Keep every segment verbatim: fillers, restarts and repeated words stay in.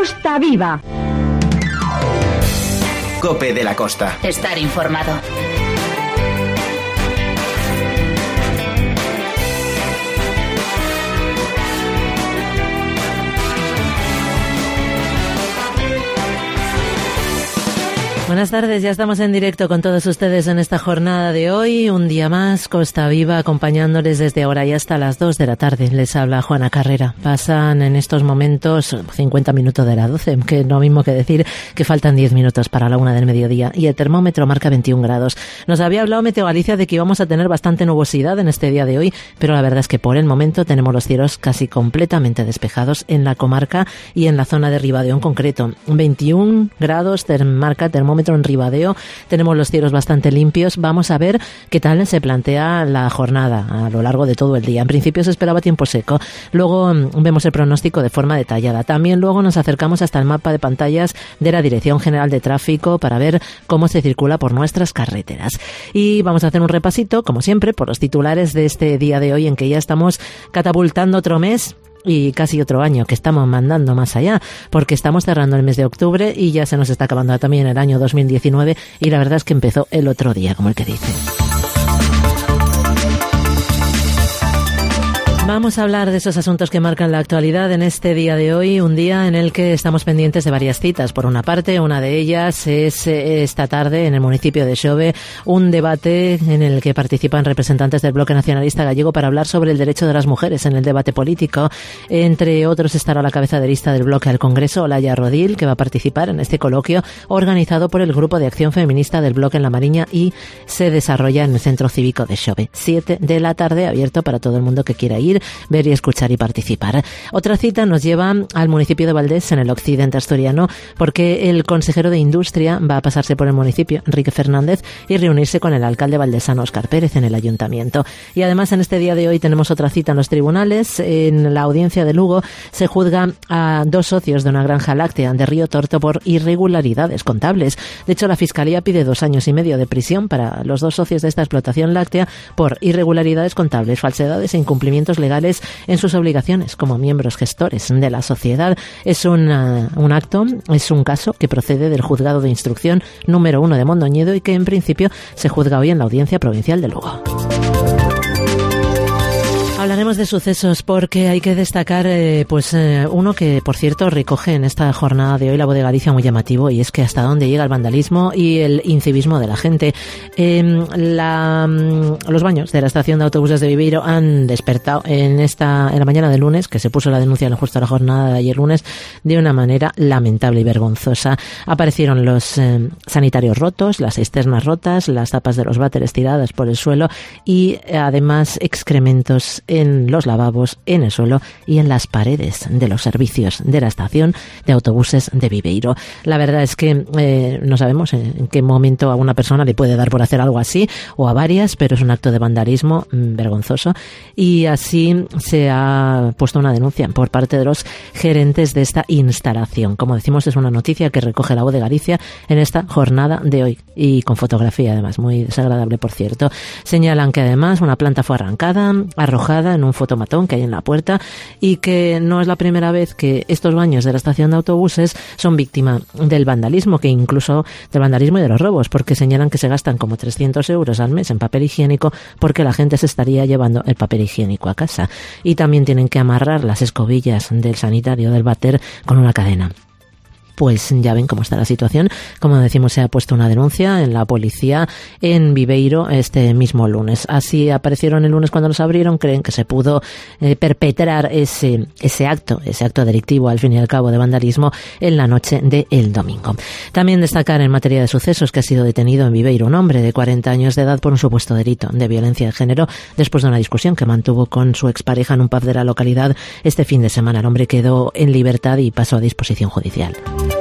Costa Viva. COPE de la Costa. Estar informado. Buenas tardes, ya estamos en directo con todos ustedes en esta jornada de hoy. Un día más, Costa Viva, acompañándoles desde ahora y hasta las dos de la tarde. Les habla Juana Carrera. Pasan en estos momentos cincuenta minutos de las doce, que no mismo que decir que faltan diez minutos para la una del mediodía. Y el termómetro marca veintiún grados. Nos había hablado Meteo Galicia de que íbamos a tener bastante nubosidad en este día de hoy, pero la verdad es que por el momento tenemos los cielos casi completamente despejados en la comarca y en la zona de Ribadeo en concreto. veintiún grados marca el termómetro en Ribadeo, tenemos los cielos bastante limpios. Vamos a ver qué tal se plantea la jornada a lo largo de todo el día. En principio se esperaba tiempo seco, luego vemos el pronóstico de forma detallada. También luego nos acercamos hasta el mapa de pantallas de la Dirección General de Tráfico para ver cómo se circula por nuestras carreteras. Y vamos a hacer un repasito, como siempre, por los titulares de este día de hoy, en que ya estamos catapultando otro mes y casi otro año, que estamos mandando más allá, porque estamos cerrando el mes de octubre y ya se nos está acabando también el año dos mil diecinueve, y la verdad es que empezó el otro día, como el que dice. Vamos a hablar de esos asuntos que marcan la actualidad en este día de hoy, un día en el que estamos pendientes de varias citas. Por una parte, una de ellas es esta tarde en el municipio de Xove, un debate en el que participan representantes del Bloque Nacionalista Gallego para hablar sobre el derecho de las mujeres en el debate político. Entre otros estará la cabeza de lista del bloque al Congreso, Olaya Rodil, que va a participar en este coloquio organizado por el Grupo de Acción Feminista del Bloque en La Mariña y se desarrolla en el Centro Cívico de Xove. Siete de la tarde, abierto para todo el mundo que quiera ir, ver y escuchar y participar. Otra cita nos lleva al municipio de Valdés, en el occidente asturiano, porque el consejero de Industria va a pasarse por el municipio, Enrique Fernández, y reunirse con el alcalde valdesano, Óscar Pérez, en el ayuntamiento. Y además, en este día de hoy tenemos otra cita en los tribunales. En la audiencia de Lugo se juzga a dos socios de una granja láctea de Río Torto por irregularidades contables. De hecho, la Fiscalía pide dos años y medio de prisión para los dos socios de esta explotación láctea por irregularidades contables, falsedades e incumplimientos legales en sus obligaciones como miembros gestores de la sociedad. Es una, un acto, es un caso que procede del Juzgado de Instrucción número uno de Mondoñedo y que en principio se juzga hoy en la Audiencia Provincial de Lugo. Hablaremos de sucesos porque hay que destacar eh, pues eh, uno que, por cierto, recoge en esta jornada de hoy La Voz de Galicia muy llamativo, y es que hasta dónde llega el vandalismo y el incivismo de la gente. Eh, la, los baños de la estación de autobuses de Viveiro han despertado en esta en la mañana del lunes, que se puso la denuncia en justo la jornada de ayer lunes, de una manera lamentable y vergonzosa. Aparecieron los eh, sanitarios rotos, las cisternas rotas, las tapas de los váteres tiradas por el suelo y eh, además excrementos en los lavabos, en el suelo y en las paredes de los servicios de la estación de autobuses de Viveiro. La verdad es que eh, no sabemos en qué momento a una persona le puede dar por hacer algo así, o a varias, pero es un acto de vandalismo mmm, vergonzoso, y así se ha puesto una denuncia por parte de los gerentes de esta instalación. Como decimos, es una noticia que recoge La Voz de Galicia en esta jornada de hoy, y con fotografía además, muy desagradable por cierto. Señalan que además una planta fue arrancada, arrojada en un fotomatón que hay en la puerta, y que no es la primera vez que estos baños de la estación de autobuses son víctima del vandalismo, que incluso del vandalismo y de los robos, porque señalan que se gastan como trescientos euros al mes en papel higiénico porque la gente se estaría llevando el papel higiénico a casa, y también tienen que amarrar las escobillas del sanitario del váter con una cadena. Pues ya ven cómo está la situación. Como decimos, se ha puesto una denuncia en la policía en Viveiro este mismo lunes. Así aparecieron el lunes cuando los abrieron. Creen que se pudo eh, perpetrar ese, ese acto, ese acto delictivo al fin y al cabo de vandalismo en la noche del domingo. También destacar en materia de sucesos que ha sido detenido en Viveiro un hombre de cuarenta años de edad por un supuesto delito de violencia de género después de una discusión que mantuvo con su expareja en un pub de la localidad este fin de semana. El hombre quedó en libertad y pasó a disposición judicial.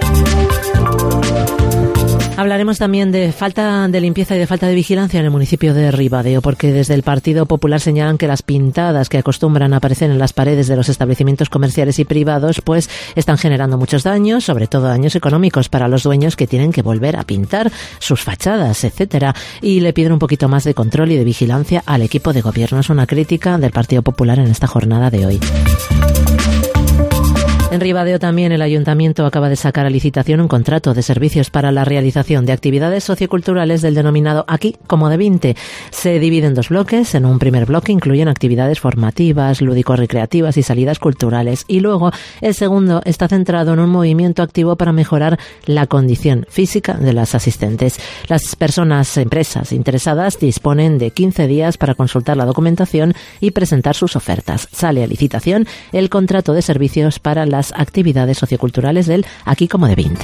Hablaremos también de falta de limpieza y de falta de vigilancia en el municipio de Ribadeo, porque desde el Partido Popular señalan que las pintadas que acostumbran a aparecer en las paredes de los establecimientos comerciales y privados pues están generando muchos daños, sobre todo daños económicos para los dueños, que tienen que volver a pintar sus fachadas, etcétera, y le piden un poquito más de control y de vigilancia al equipo de gobierno. Es una crítica del Partido Popular en esta jornada de hoy. En Ribadeo también el Ayuntamiento acaba de sacar a licitación un contrato de servicios para la realización de actividades socioculturales del denominado Aquí como de veinte. Se divide en dos bloques. En un primer bloque incluyen actividades formativas, lúdico-recreativas y salidas culturales. Y luego el segundo está centrado en un movimiento activo para mejorar la condición física de las asistentes. Las personas, empresas interesadas disponen de quince días para consultar la documentación y presentar sus ofertas. Sale a licitación el contrato de servicios para las actividades socioculturales del Aquí como de veinte.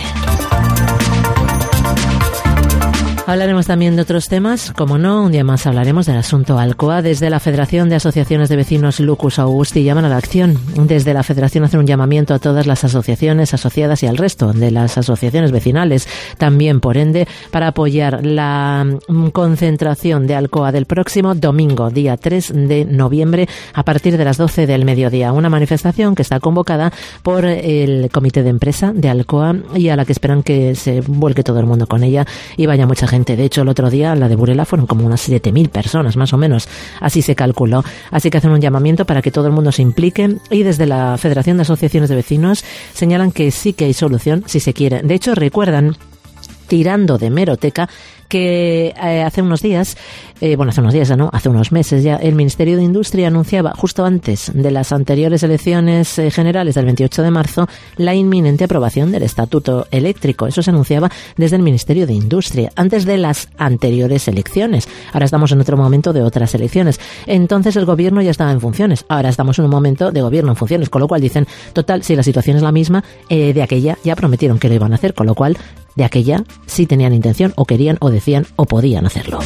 Hablaremos también de otros temas, como no, un día más hablaremos del asunto Alcoa. Desde la Federación de Asociaciones de Vecinos Lucus Augusti llaman a la acción. Desde la Federación hacen un llamamiento a todas las asociaciones asociadas y al resto de las asociaciones vecinales, también por ende, para apoyar la concentración de Alcoa del próximo domingo, día tres de noviembre, a partir de las doce del mediodía. Una manifestación que está convocada por el comité de empresa de Alcoa y a la que esperan que se vuelque todo el mundo con ella y vaya mucha gente. De hecho, el otro día la de Burela fueron como unas siete mil personas, más o menos. Así se calculó. Así que hacen un llamamiento para que todo el mundo se implique y desde la Federación de Asociaciones de Vecinos señalan que sí que hay solución si se quiere. De hecho, recuerdan, tirando de hemeroteca, que eh, hace unos días, eh, bueno, hace unos días, no, hace unos meses ya, el Ministerio de Industria anunciaba, justo antes de las anteriores elecciones eh, generales del veintiocho de marzo, la inminente aprobación del Estatuto Eléctrico. Eso se anunciaba desde el Ministerio de Industria, antes de las anteriores elecciones. Ahora estamos en otro momento de otras elecciones. Entonces el gobierno ya estaba en funciones. Ahora estamos en un momento de gobierno en funciones, con lo cual dicen, total, si la situación es la misma, eh, de aquella ya prometieron que lo iban a hacer, con lo cual de aquella sí tenían intención o querían o decían o podían hacerlo.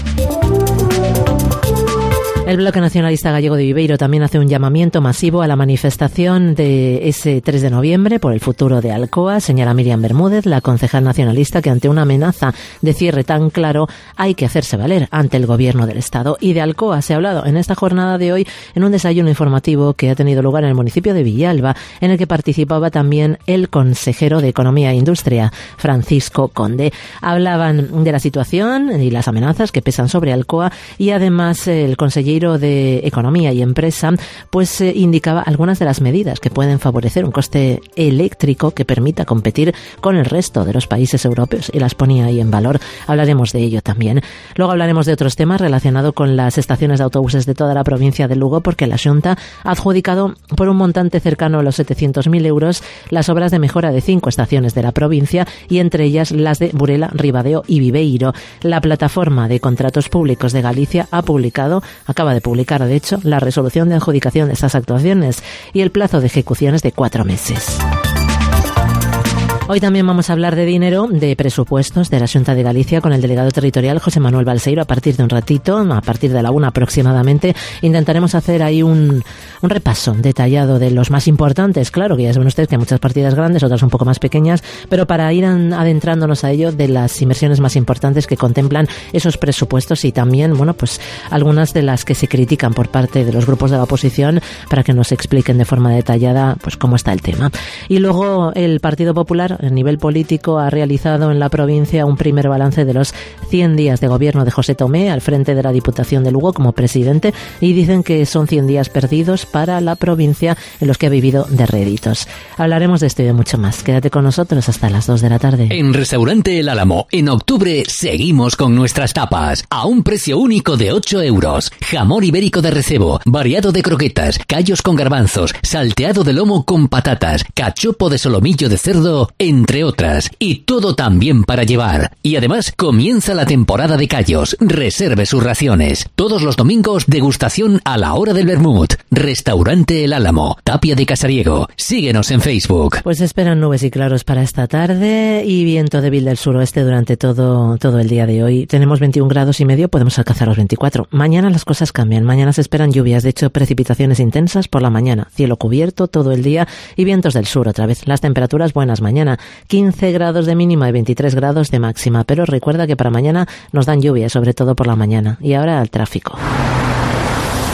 El Bloque Nacionalista Gallego de Viveiro también hace un llamamiento masivo a la manifestación de ese tres de noviembre por el futuro de Alcoa. Señala Miriam Bermúdez, la concejal nacionalista, que ante una amenaza de cierre tan claro hay que hacerse valer ante el gobierno del Estado. Y de Alcoa se ha hablado en esta jornada de hoy en un desayuno informativo que ha tenido lugar en el municipio de Villalba, en el que participaba también el consejero de Economía e Industria, Francisco Conde. Hablaban de la situación y las amenazas que pesan sobre Alcoa y además el consejero de Economía y Empresa pues eh, indicaba algunas de las medidas que pueden favorecer un coste eléctrico que permita competir con el resto de los países europeos y las ponía ahí en valor. Hablaremos de ello también. Luego hablaremos de otros temas relacionados con las estaciones de autobuses de toda la provincia de Lugo, porque la Xunta ha adjudicado por un montante cercano a los setecientos mil euros las obras de mejora de cinco estaciones de la provincia y entre ellas las de Burela, Ribadeo y Viveiro. La plataforma de contratos públicos de Galicia ha publicado, acaba de publicar, de hecho, la resolución de adjudicación de estas actuaciones y el plazo de ejecución es de cuatro meses. Hoy también vamos a hablar de dinero, de presupuestos de la Xunta de Galicia con el delegado territorial José Manuel Balseiro a partir de un ratito, a partir de la una aproximadamente. Intentaremos hacer ahí un, un repaso detallado de los más importantes. Claro que ya saben ustedes que hay muchas partidas grandes, otras un poco más pequeñas, pero para ir adentrándonos a ello de las inversiones más importantes que contemplan esos presupuestos y también, bueno, pues algunas de las que se critican por parte de los grupos de la oposición para que nos expliquen de forma detallada pues cómo está el tema. Y luego el Partido Popular a nivel político ha realizado en la provincia un primer balance de los cien días de gobierno de José Tomé al frente de la Diputación de Lugo como presidente y dicen que son cien días perdidos para la provincia en los que ha vivido de réditos. Hablaremos de esto y de mucho más. Quédate con nosotros hasta las dos de la tarde. En Restaurante El Álamo, en octubre, seguimos con nuestras tapas a un precio único de ocho euros. Jamón ibérico de recebo, variado de croquetas, callos con garbanzos, salteado de lomo con patatas, cachopo de solomillo de cerdo, entre otras, y todo también para llevar. Y además comienza la temporada de callos. Reserve sus raciones. Todos los domingos degustación a la hora del vermut. Restaurante El Álamo, Tapia de Casariego. Síguenos en Facebook. Pues esperan nubes y claros para esta tarde y viento débil del suroeste durante todo, todo el día de hoy. Tenemos veintiún grados y medio, podemos alcanzar los veinticuatro. Mañana las cosas cambian. Mañana se esperan lluvias, de hecho precipitaciones intensas por la mañana. Cielo cubierto todo el día y vientos del sur otra vez. Las temperaturas buenas mañana. quince grados de mínima y veintitrés grados de máxima, pero recuerda que para mañana nos dan lluvia, sobre todo por la mañana. Y ahora al tráfico.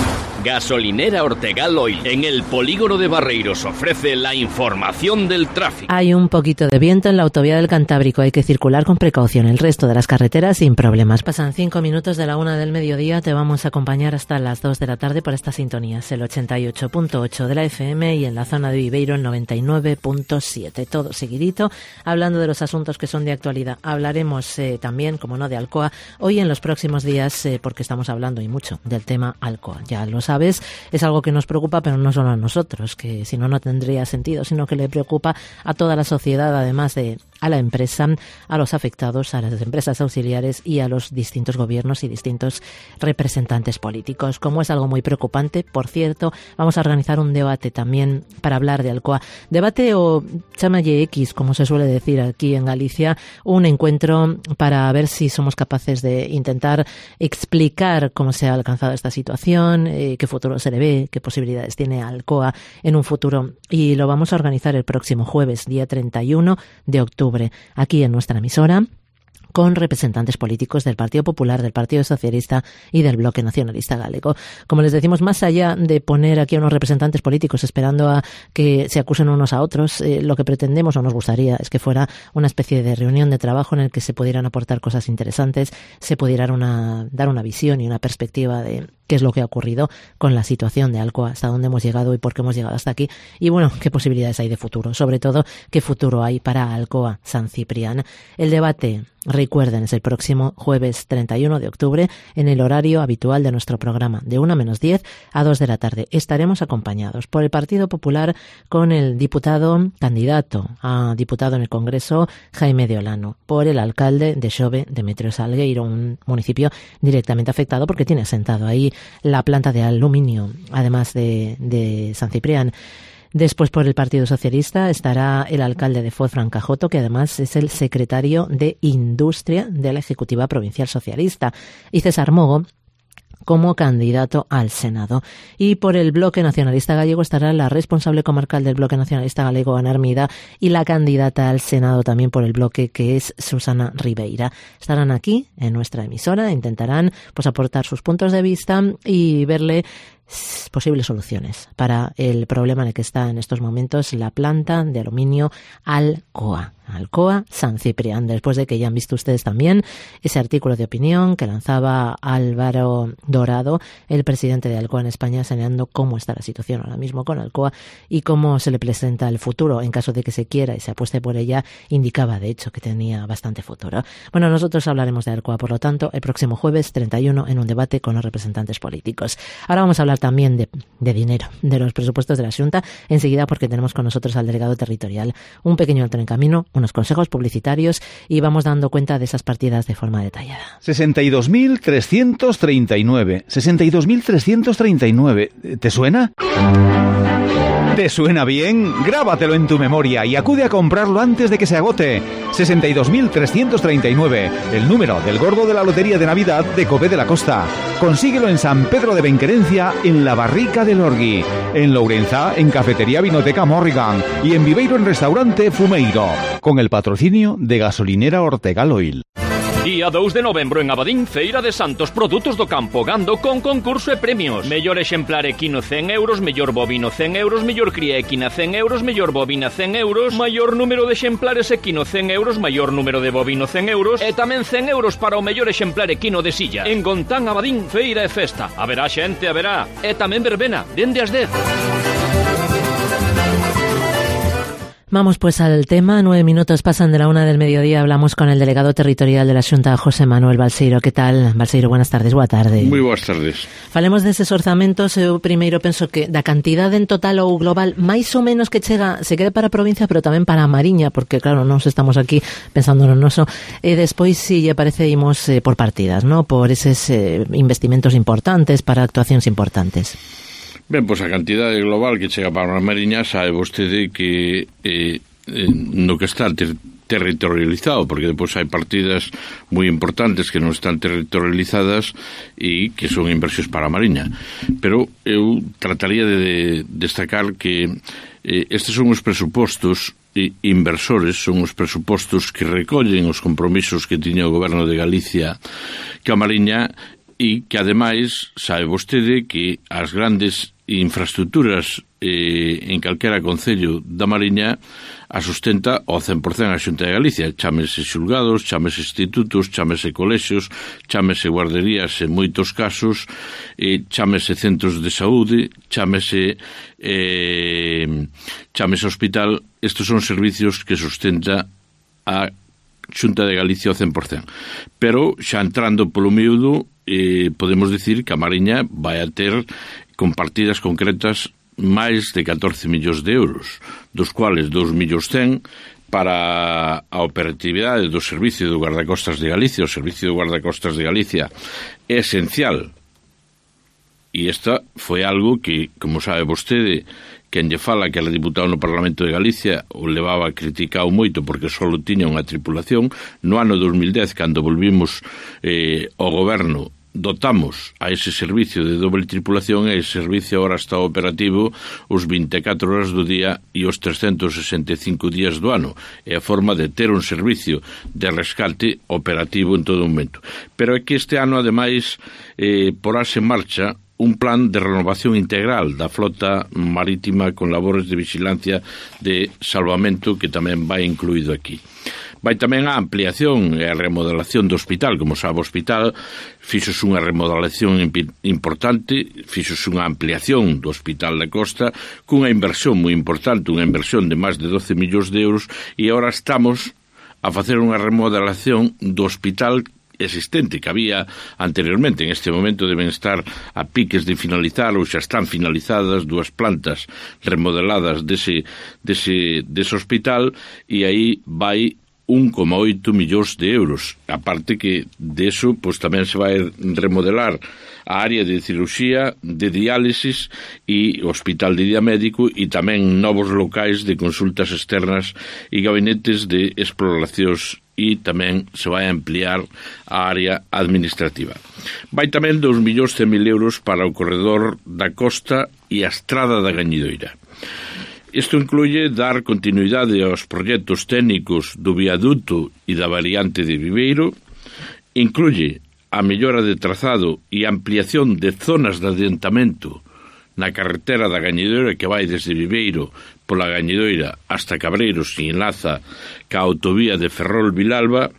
Gasolinera Ortegal Oil, en el polígono de Barreiros, ofrece la información del tráfico. Hay un poquito de viento en la autovía del Cantábrico, hay que circular con precaución. El resto de las carreteras sin problemas. Pasan cinco minutos de la una del mediodía, te vamos a acompañar hasta las dos de la tarde por estas sintonías, el ochenta y ocho punto ocho de la F M y en la zona de Viveiro el noventa y nueve punto siete. Todo seguidito, hablando de los asuntos que son de actualidad. Hablaremos eh, también, como no, de Alcoa hoy en los próximos días, eh, porque estamos hablando y mucho del tema Alcoa. Ya lo sabes, es algo que nos preocupa, pero no solo a nosotros, que si no, no tendría sentido, sino que le preocupa a toda la sociedad, además de a la empresa, a los afectados, a las empresas auxiliares y a los distintos gobiernos y distintos representantes políticos. Como es algo muy preocupante, por cierto, vamos a organizar un debate también para hablar de Alcoa. Debate o chamalle X, como se suele decir aquí en Galicia, un encuentro para ver si somos capaces de intentar explicar cómo se ha alcanzado esta situación, eh, qué futuro se le ve, qué posibilidades tiene Alcoa en un futuro. Y lo vamos a organizar el próximo jueves, día treinta y uno de octubre. Aquí en nuestra emisora, con representantes políticos del Partido Popular, del Partido Socialista y del Bloque Nacionalista Galego. Como les decimos, más allá de poner aquí a unos representantes políticos esperando a que se acusen unos a otros, eh, lo que pretendemos o nos gustaría es que fuera una especie de reunión de trabajo en el que se pudieran aportar cosas interesantes, se pudiera una, dar una visión y una perspectiva de qué es lo que ha ocurrido con la situación de Alcoa, hasta dónde hemos llegado y por qué hemos llegado hasta aquí. Y bueno, qué posibilidades hay de futuro, sobre todo qué futuro hay para Alcoa San Ciprián. El debate, recuerden, es el próximo jueves treinta y uno de octubre en el horario habitual de nuestro programa, de una menos diez a dos de la tarde. Estaremos acompañados por el Partido Popular con el diputado candidato a diputado en el Congreso, Jaime de Olano, por el alcalde de Xove, Demetrio Salgueiro, un municipio directamente afectado porque tiene asentado ahí la planta de aluminio, además de, de San Ciprián. Después, por el Partido Socialista, estará el alcalde de Foz, Fran Cajoto, que además es el secretario de Industria de la Ejecutiva Provincial Socialista, y César Mogo como candidato al Senado. Y por el Bloque Nacionalista Gallego estará la responsable comarcal del Bloque Nacionalista Galego, Ana Armida, y la candidata al Senado también por el bloque, que es Susana Ribeira. Estarán aquí en nuestra emisora, intentarán pues aportar sus puntos de vista y verle posibles soluciones para el problema en el que está en estos momentos la planta de aluminio Alcoa. Alcoa San Ciprián, después de que ya han visto ustedes también ese artículo de opinión que lanzaba Álvaro Dorado, el presidente de Alcoa en España, señalando cómo está la situación ahora mismo con Alcoa y cómo se le presenta el futuro en caso de que se quiera y se apueste por ella. Indicaba de hecho que tenía bastante futuro. Bueno, nosotros hablaremos de Alcoa, por lo tanto, el próximo jueves treinta y uno en un debate con los representantes políticos. Ahora vamos a hablar también de, de dinero, de los presupuestos de la Xunta, enseguida, porque tenemos con nosotros al delegado territorial. Un pequeño alto en camino, unos consejos publicitarios y vamos dando cuenta de esas partidas de forma detallada. sesenta y dos mil trescientos treinta y nueve. sesenta y dos mil trescientos treinta y nueve. ¿Te suena? ¿Te suena bien? Grábatelo en tu memoria y acude a comprarlo antes de que se agote. sesenta y dos mil trescientos treinta y nueve, el número del gordo de la lotería de Navidad de Cove de la Costa. Consíguelo en San Pedro de Benquerencia, en la Barrica del Orgui, en Lourenza, en Cafetería Vinoteca Morrigan y en Viveiro, en Restaurante Fumeiro, con el patrocinio de Gasolinera Ortegal Oil. Día dos de novembro en Abadín, Feira de Santos, produtos do campo, gando con concurso e premios. Mellor exemplar equino cen euros, mellor bovino cen euros, mellor cría equina cen euros, mellor bovina cen euros, maior número de exemplares equino cen euros, maior número de bovino cen euros e tamén cen euros para o mellor exemplar equino de silla. En Gontán, Abadín, feira e festa. Haberá xente, haberá. E tamén verbena, dende as dez. Vamos pues al tema. Nueve minutos pasan de la una del mediodía. Hablamos con el delegado territorial de la Xunta, José Manuel Balseiro. ¿Qué tal, Balseiro? Buenas tardes, boa tarde. Moi boas tardes. Falemos deses orzamentos. Eu primeiro penso que da cantidade en total ou global máis ou menos que chega, se quede para a provincia, pero tamén para a Mariña, porque claro, nos estamos aquí pensando no noso. E despois, si lle parece, imos eh, por partidas, ¿no? Por eses eh, investimentos importantes, para actuacións importantes. Ben, pois a cantidade global que chega para a Mariña sabe vostede que eh, eh, no que está ter territorializado, porque depois hai partidas moi importantes que non están territorializadas e que son inversións para a Mariña. Pero eu trataría de destacar que eh, estes son os presupostos inversores, son os presupostos que recollen os compromisos que tiña o Goberno de Galicia, que a Mariña e que ademais sabe vostede que as grandes infraestructuras eh, en calquera concello da Mariña a sustenta ao cen por cen a Xunta de Galicia, chámese xulgados, chámese institutos, chámese colexios, chámese guarderías en moitos casos, eh, chámese centros de saúde, chámese eh, chámese hospital. Estes son servicios que sustenta a Xunta de Galicia ao cen por cen. Pero xa entrando polo miúdo, eh, podemos dicir que a Mariña vai a ter con partidas concretas máis de catorce millóns de euros, dos cuales dos millóns cen para a operatividade do Servicio do Guardacostas de Galicia. O Servicio do Guardacostas de Galicia é esencial, e esta foi algo que, como sabe vostede, quen lle fala que era diputado no Parlamento de Galicia o levaba criticado moito porque só tiña unha tripulación. No ano dos mil dez, cando volvimos eh, ao goberno, dotamos a ese servicio de doble tripulación e ese servicio agora está operativo os vinte e catro horas do día e os trescentos sesenta e cinco días do ano. É a forma de ter un servicio de rescate operativo en todo momento. Pero é que este ano, ademais, eh, porase en marcha un plan de renovación integral da flota marítima con labores de vigilancia de salvamento que tamén vai incluído aquí. Vai tamén a ampliación e a remodelación do hospital. Como sabe, o hospital fixose unha remodelación importante, fixose unha ampliación do Hospital da Costa cunha inversión moi importante, unha inversión de máis de doce millóns de euros, e agora estamos a facer unha remodelación do hospital existente que había anteriormente. En este momento deben estar a piques de finalizar ou xa están finalizadas dúas plantas remodeladas dese, dese, dese hospital, e aí vai un coma oito millóns de euros. A parte que deso, pois tamén se vai remodelar a área de cirurxía, de diálisis e o hospital de día médico, e tamén novos locais de consultas externas e gabinetes de exploracións, e tamén se vai ampliar a área administrativa. Vai tamén dos millóns cen mil euros para o corredor da costa e a estrada da Gañidoira. Isto incluye dar continuidade aos proxectos técnicos do viaduto e da variante de Viveiro, incluye a mellora de trazado e ampliación de zonas de adentamento na carretera da Gañidoira que vai desde Viveiro pola Gañidoira hasta Cabreiros e enlaza ca autovía de Ferrol-Vilalba,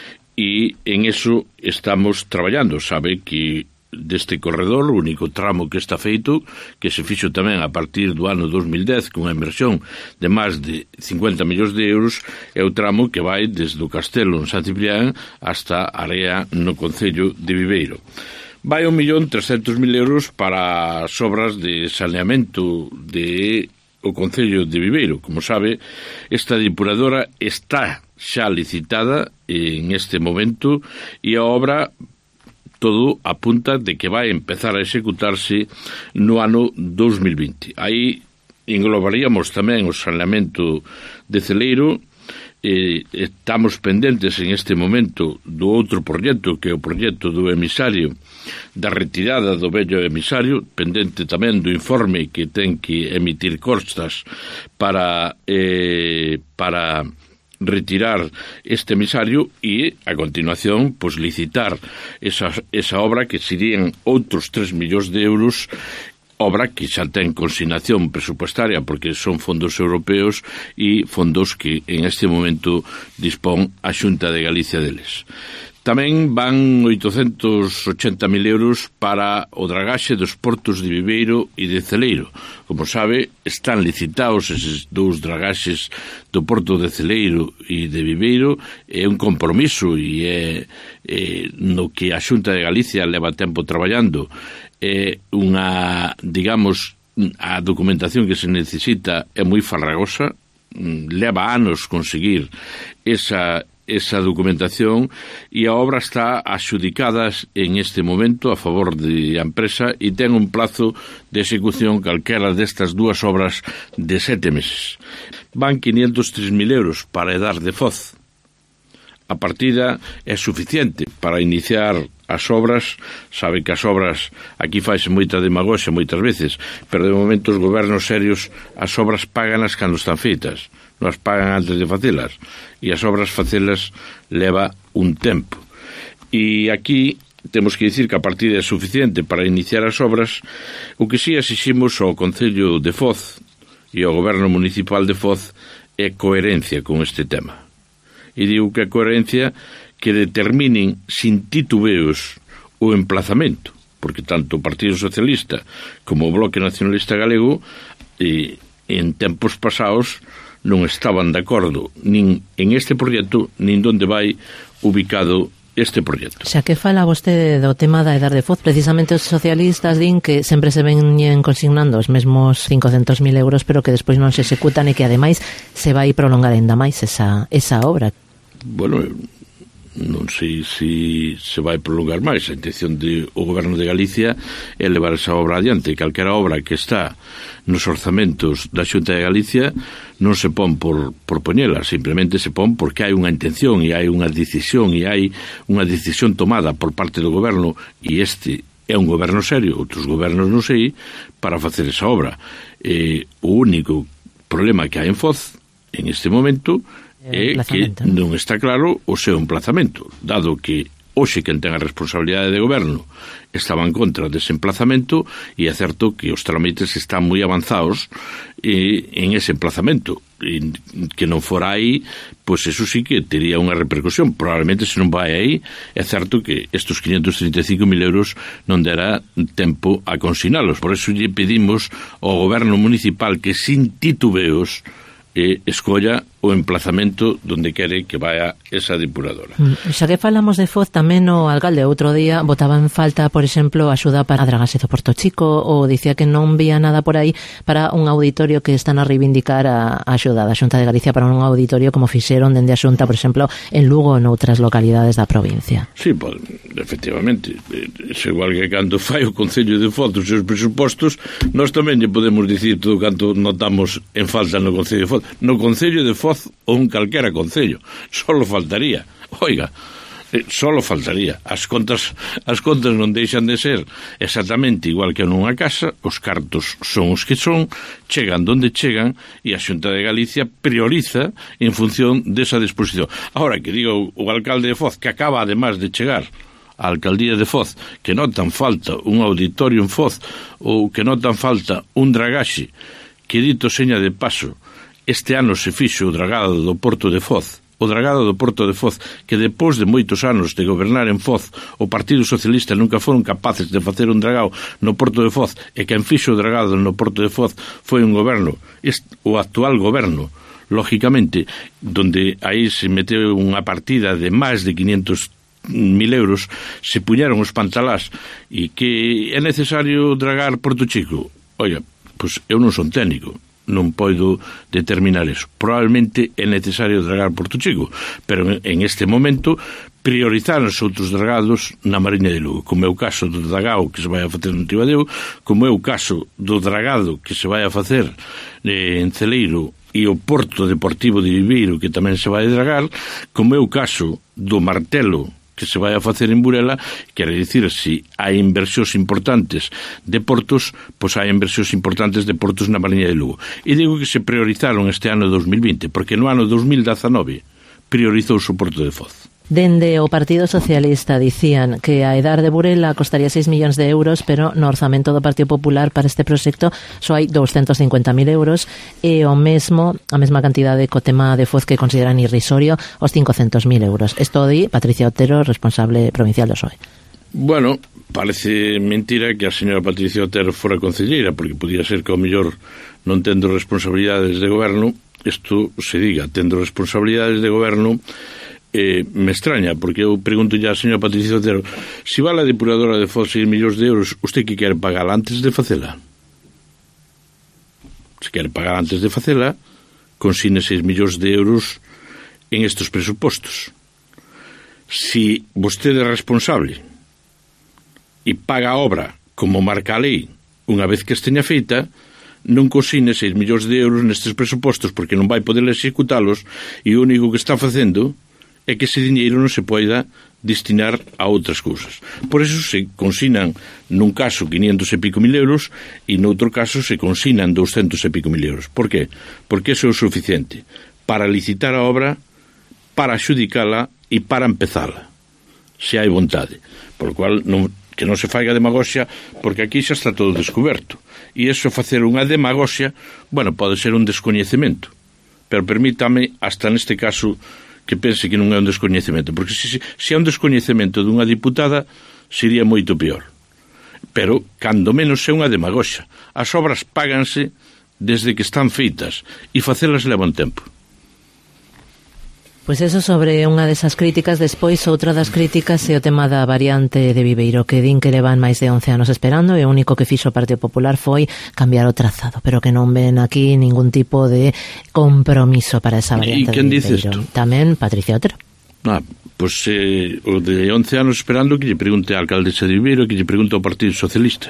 e en eso estamos traballando. Sabe que deste corredor, o único tramo que está feito, que se fixo tamén a partir do ano dos mil dez con unha inversión de máis de cincuenta millóns de euros, é o tramo que vai desde o Castelo en San Ciprián hasta Area no concello de Viveiro. Vai un millón trescentos mil euros para as obras de saneamento de o concello de Viveiro. Como sabe, esta depuradora está xa licitada en este momento e a obra todo apunta de que vai empezar a executarse no ano dos mil vinte. Aí englobaríamos tamén o saneamento de Celeiro. Eh, estamos pendentes en este momento do outro proxecto, que é o proxecto do emisario, da retirada do vello emisario, pendente tamén do informe que ten que emitir Costas para eh, para retirar este emisario, e a continuación pois licitar esa, esa obra, que serían outros tres millóns de euros, obra que xa ten consignación presupuestaria porque son fondos europeos e fondos que en este momento dispón a Xunta de Galicia deles. Tamén van oitocentos ochenta mil euros para o dragaxe dos portos de Viveiro e de Celeiro. Como sabe, están licitados eses dous dragaxes do porto de Celeiro e de Viveiro. É un compromiso e é, é no que a Xunta de Galicia leva tempo traballando. É unha, digamos, a documentación que se necesita é moi farragosa, leva anos conseguir esa esa documentación, e a obra está axudicada en este momento a favor da empresa e ten un plazo de execución calquera destas dúas obras de sete meses. Van quinientos tres mil euros para Edar de Foz. A partida é suficiente para iniciar as obras. Sabe que as obras, aquí faise moita demagoxia moitas veces, pero de momento os gobernos serios as obras páganas cando están feitas, non as pagan antes de facelas, e as obras facelas leva un tempo. E aquí temos que dicir que a partida é suficiente para iniciar as obras. O que si exiximos ao Concello de Foz e ao Goberno Municipal de Foz é coherencia con este tema. E digo que a coherencia que determinen sin titubeos o emplazamento, porque tanto o Partido Socialista como o Bloque Nacionalista Galego eh, en tempos pasados non estaban de acordo nin en este proxecto nin onde vai ubicado este proxecto. Xa que fala vostede do tema da edade de Foz, precisamente os socialistas din que sempre se veñen consignando os mesmos cincocentos mil euros, pero que despois non se executan e que ademais se vai prolongar ainda máis esa, esa obra. Bueno, non sei se se vai prolongar máis. A intención do Goberno de Galicia é levar esa obra adiante. Calquera obra que está nos orzamentos da Xunta de Galicia non se pon por, por poñela, simplemente se pon porque hai unha intención e hai unha decisión e hai unha decisión tomada por parte do Goberno, e este é un Goberno serio, outros gobernos non sei, para facer esa obra. Eh, o único problema que hai en Foz en este momento é que non está claro o seu emplazamento, dado que hoxe quen ten a responsabilidade de goberno estaba en contra dese emplazamento, e é certo que os trámites están moi avanzados eh, en ese emplazamento, e que non fora aí, pois eso sí que tería unha repercusión. Probablemente se non vai aí, é certo que estes quinhentos trinta e cinco mil euros non dará tempo a consignalos. Por eso lle pedimos ao goberno municipal que sin titubeos e escolla o emplazamento donde quere que vaya esa depuradora. Xa que falamos de Foz, tamén o alcalde outro día botaba en falta, por exemplo, axuda para a dragase do Porto Chico, ou dicía que non vía nada por aí para un auditorio que están a reivindicar a axuda da Xunta de Galicia para un auditorio como fixeron dende a Xunta, por exemplo, en Lugo ou noutras localidades da provincia. Sí, pues, efectivamente, é igual que cando fai o Concello de Foz os seus presupostos, nós tamén lle podemos dicir todo canto notamos en falta no Concello de Foz. No Concello de Foz ou un calquera concello, solo faltaría. Oiga, eh, solo faltaría. As contas, as contas non deixan de ser exactamente igual que nunha casa, os cartos son os que son, chegan donde chegan, e a Xunta de Galicia prioriza en función desa disposición. Ahora, que digo o alcalde de Foz, que acaba además de chegar a alcaldía de Foz, que notan falta un auditorio en Foz, ou que notan falta un dragaxe, que dito seña de paso, este ano se fixo o dragado do Porto de Foz, o dragado do Porto de Foz, que depois de moitos anos de gobernar en Foz, o Partido Socialista nunca foron capaces de facer un dragado no Porto de Foz, e quen fixo o dragado no Porto de Foz foi un goberno, este, o actual goberno, lógicamente, donde aí se meteu unha partida de máis de quinhentos mil euros, se puñeron os pantalás, e que é necesario dragar Porto Chico. Oiga, pois eu non son técnico, non podo determinar eso. Probablemente é necesario dragar Porto Chico, pero en este momento priorizar os outros dragados na Mariña de Lugo, como é o caso do dragado que se vai a facer no Tibadeo, como é o caso do dragado que se vai a facer en Celeiro e o Porto Deportivo de Viveiro, que tamén se vai a dragar, como é o caso do Martelo que se vai a facer en Burela. Quere dicir, se hai inversións importantes de portos, pois hai inversións importantes de portos na Mariña de Lugo. E digo que se priorizaron este ano dos mil vinte, porque no ano dos mil dezanove priorizouse o Porto de Foz. Dende o Partido Socialista dicían que a edar de Burela costaría seis millóns de euros, pero no orzamento do Partido Popular para este proxecto só hai doscientos cincuenta mil euros, e o mesmo, a mesma cantidade co tema de Foz, que consideran irrisorio, os cincocentos mil euros. Isto di Patricia Otero, responsable provincial do P S O E. Bueno, parece mentira que a señora Patricia Otero fora concelleira, porque podía ser que ao mellor non tendo responsabilidades de goberno, isto se diga, tendo responsabilidades de goberno. Eh, me extraña, porque eu pregunto ya a señora Patricia Otero, si va a la depuradora de Foz seis millóns de euros, usted que quere pagar antes de facela? Se quere pagar antes de facela, consigne seis millóns de euros en estes presupostos. Si vostede é responsable e paga a obra como marca a lei unha vez que esteña feita, non consigne seis millóns de euros nestes presupostos, porque non vai poder executalos, e o único que está facendo é que ese diñeiro non se poida destinar a outras cousas. Por eso se consignan nun caso quinhentos e pico mil euros e noutro caso se consignan doscientos e pico mil euros. Por qué? Porque eso é o suficiente para licitar a obra, para axudicala e para empezala. se hai vontade. Por lo cual, non, que non se faiga demagoxia, porque aquí xa está todo descoberto. E iso facer unha demagoxia, bueno, pode ser un descoñecemento. Pero permítame, hasta neste caso, que pense que non é un descoñecemento. Porque se, se é un descoñecemento dunha diputada, sería moito peor. Pero, cando menos, é unha demagoxia. As obras páganse desde que están feitas e facelas leva un tempo. Pois eso sobre unha desas críticas. Despois, outra das críticas é o tema da variante de Viveiro, que din que levan máis de once anos esperando, e o único que fixo o Partido Popular foi cambiar o trazado, pero que non ven aquí ningún tipo de compromiso para esa variante de Viveiro. Tamén Patricia Otero. Ah, pois eh, o de once anos esperando, que lle pregunte a alcaldesa de Viveiro, que lle pregunte ao Partido Socialista,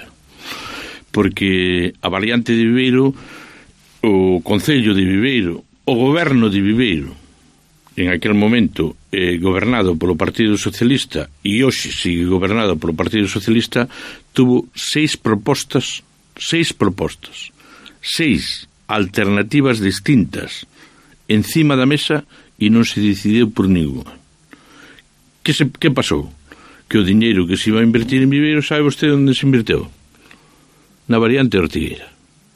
porque a variante de Viveiro, o Concello de Viveiro, o Goberno de Viveiro, en aquel momento eh, gobernado polo Partido Socialista, e hoxe sigue gobernado polo Partido Socialista, tuvo seis propostas, seis propostas, seis alternativas distintas encima da mesa, e non se decidiu por ninguna. Que, se, que pasou? Que o diñeiro que se iba a invertir en Viveiro, sabe vostede onde se inverteu? Na variante Ortigueira.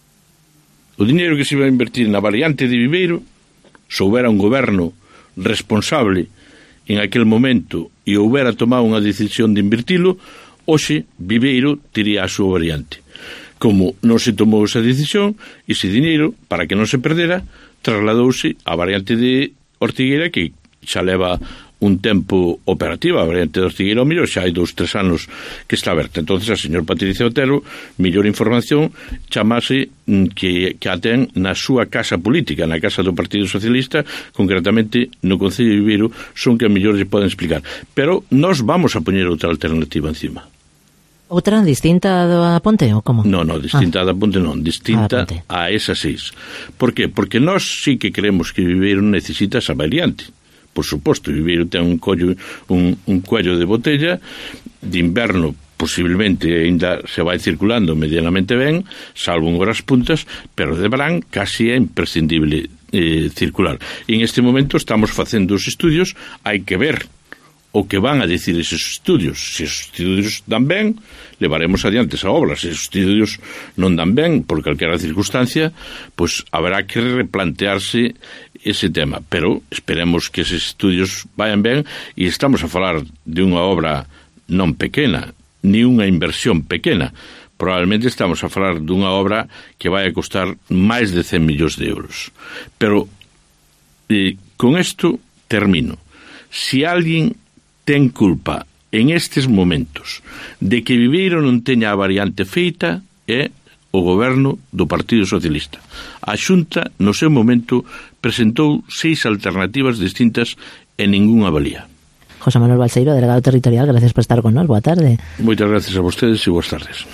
O diñeiro que se iba a invertir na variante de Viveiro, se houbera un goberno responsable en aquel momento e houbera tomado unha decisión de invertilo, hoxe Viveiro tiría a súa variante. Como non se tomou esa decisión, ese diñeiro, para que non se perdera, trasladouse a variante de Ortigueira, que xa leva un tempo operativa. A variante de Ortigueira, o mellor, xa hai dous, tres anos que está aberta. Entonces, a señor Patricia Otero, mellor información, chamase que, que a ten na súa casa política, na casa do Partido Socialista, concretamente no Concello de Viveiro, son que a mellor lle poden explicar. Pero nós vamos a poñer outra alternativa encima. Outra distinta da Ponte, ou como? Non, non, distinta ah. da Ponte non, distinta a, a esas seis. Por qué? Porque nós sí que creemos que Viveiro necesita esa variante. Por suposto, Viveiro ten un collo, un, un cuello de botella, de inverno posiblemente ainda se vai circulando medianamente ben, salvo en horas puntas, pero de verán casi é imprescindible eh, circular. E en este momento estamos facendo os estudios, hai que ver o que van a decir esos estudios. Se os estudios dan ben, levaremos adiante esa obra. Se os estudios non dan ben, por calquera circunstancia, pois haberá que replantearse ese tema. Pero esperemos que esos estudios vayan ben, e estamos a falar de unha obra non pequena, ni unha inversión pequena. Probablemente estamos a falar dunha obra que vai a costar máis de cen millóns de euros. Pero eh, con isto termino. Si alguén ten culpa en estes momentos de que Viveiro non teña a variante feita, é o goberno do Partido Socialista. A Xunta, no seu momento, presentou seis alternativas distintas e ningunha valía. José Manuel Balseiro, delegado territorial, gracias por estar con nós. Boa tarde. Moitas gracias a vostedes e boas tardes.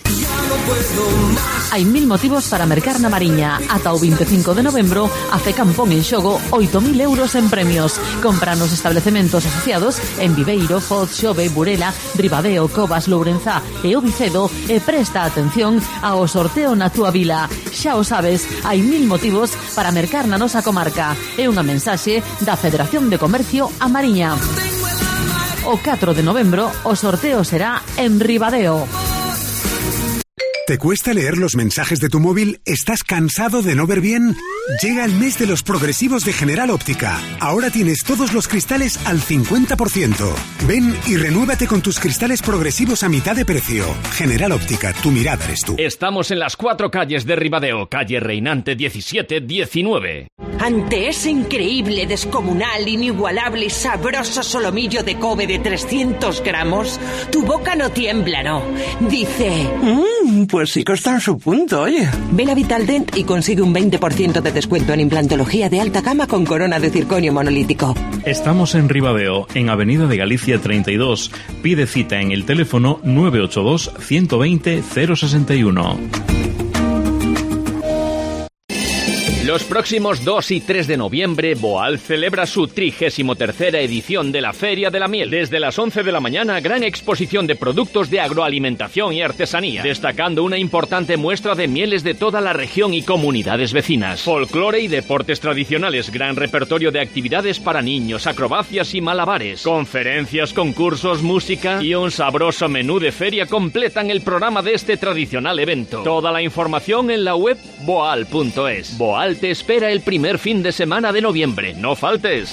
Hai mil motivos para mercar na Mariña. Ata o veinticinco de novembro, a FECAM pon en xogo oito mil euros en premios. Compra nos establecementos asociados en Viveiro, Foz, Xove, Burela, Ribadeo, Covas, Lourenzá e O Vicedo, e presta atención ao sorteo na túa vila. Xa o sabes, hai mil motivos para mercar na nosa comarca. É unha mensaxe da Federación de Comercio a Mariña. O catro de novembro, o sorteo será en Ribadeo. ¿Te cuesta leer los mensajes de tu móvil? ¿Estás cansado de no ver bien? Llega el mes de los progresivos de General Óptica. Ahora tienes todos los cristales al cincuenta por ciento. Ven y renuévate con tus cristales progresivos a mitad de precio. General Óptica, tu mirada eres tú. Estamos en las cuatro calles de Ribadeo, calle Reinante diecisiete diecinueve. Ante ese increíble, descomunal, inigualable y sabroso solomillo de Kobe de trescientos gramos, tu boca no tiembla, ¿no? Dice... Mmm, pues sí que está en su punto, oye. Ven a Vitaldent y consigue un veinte por ciento de descuento en implantología de alta gama con corona de circonio monolítico. Estamos en Ribadeo, en Avenida de Galicia treinta y dos. Pide cita en el teléfono nueve ocho dos, ciento veinte, cero sesenta y uno. Los próximos dos y tres de noviembre, Boal celebra su trigésimo tercera edición de la Feria de la Miel. Desde las once de la mañana, gran exposición de productos de agroalimentación y artesanía, destacando una importante muestra de mieles de toda la región y comunidades vecinas. Folclore y deportes tradicionales, gran repertorio de actividades para niños, acrobacias y malabares, conferencias, concursos, música y un sabroso menú de feria completan el programa de este tradicional evento. Toda la información en la web boal punto es. Boal te espera el primer fin de semana de noviembre. No faltes.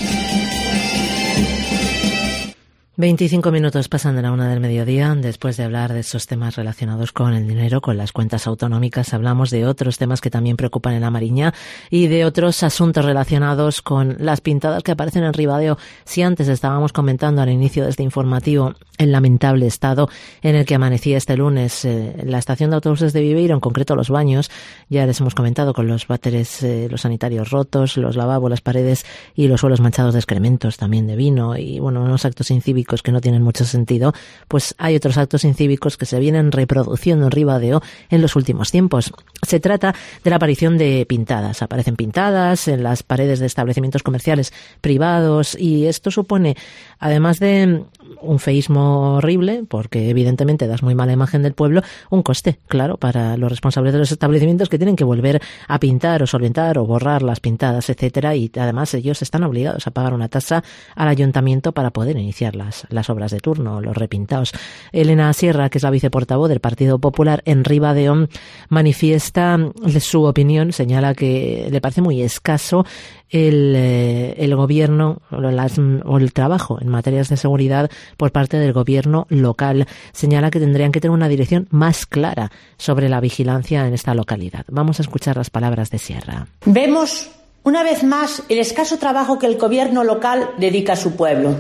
veinticinco minutos pasan de la una del mediodía. Después de hablar de esos temas relacionados con el dinero, con las cuentas autonómicas, hablamos de otros temas que también preocupan en La Mariña y de otros asuntos relacionados con las pintadas que aparecen en Ribadeo. Si antes estábamos comentando al inicio de este informativo el lamentable estado en el que amanecía este lunes eh, la estación de autobuses de Viveiro, en concreto los baños, ya les hemos comentado, con los váteres, eh, los sanitarios rotos, los lavabos, las paredes y los suelos manchados de excrementos también de vino y, bueno, unos actos incívicos que no tienen mucho sentido, pues hay otros actos incívicos que se vienen reproduciendo en Ribadeo en los últimos tiempos. Se trata de la aparición de pintadas. Aparecen pintadas en las paredes de establecimientos comerciales privados y esto supone, además de un feísmo horrible, porque evidentemente das muy mala imagen del pueblo, un coste, claro, para los responsables de los establecimientos que tienen que volver a pintar o solventar o borrar las pintadas, etcétera, y además ellos están obligados a pagar una tasa al ayuntamiento para poder iniciar las, las obras de turno, los repintados. Elena Sierra, que es la viceportavoz del Partido Popular en Ribadeo, manifiesta su opinión, señala que le parece muy escaso el, eh, el gobierno o, las, o el trabajo en materias de seguridad por parte del gobierno local. Señala que tendrían que tener una dirección más clara sobre la vigilancia en esta localidad. Vamos a escuchar las palabras de Sierra. Vemos una vez más el escaso trabajo que el gobierno local dedica a su pueblo.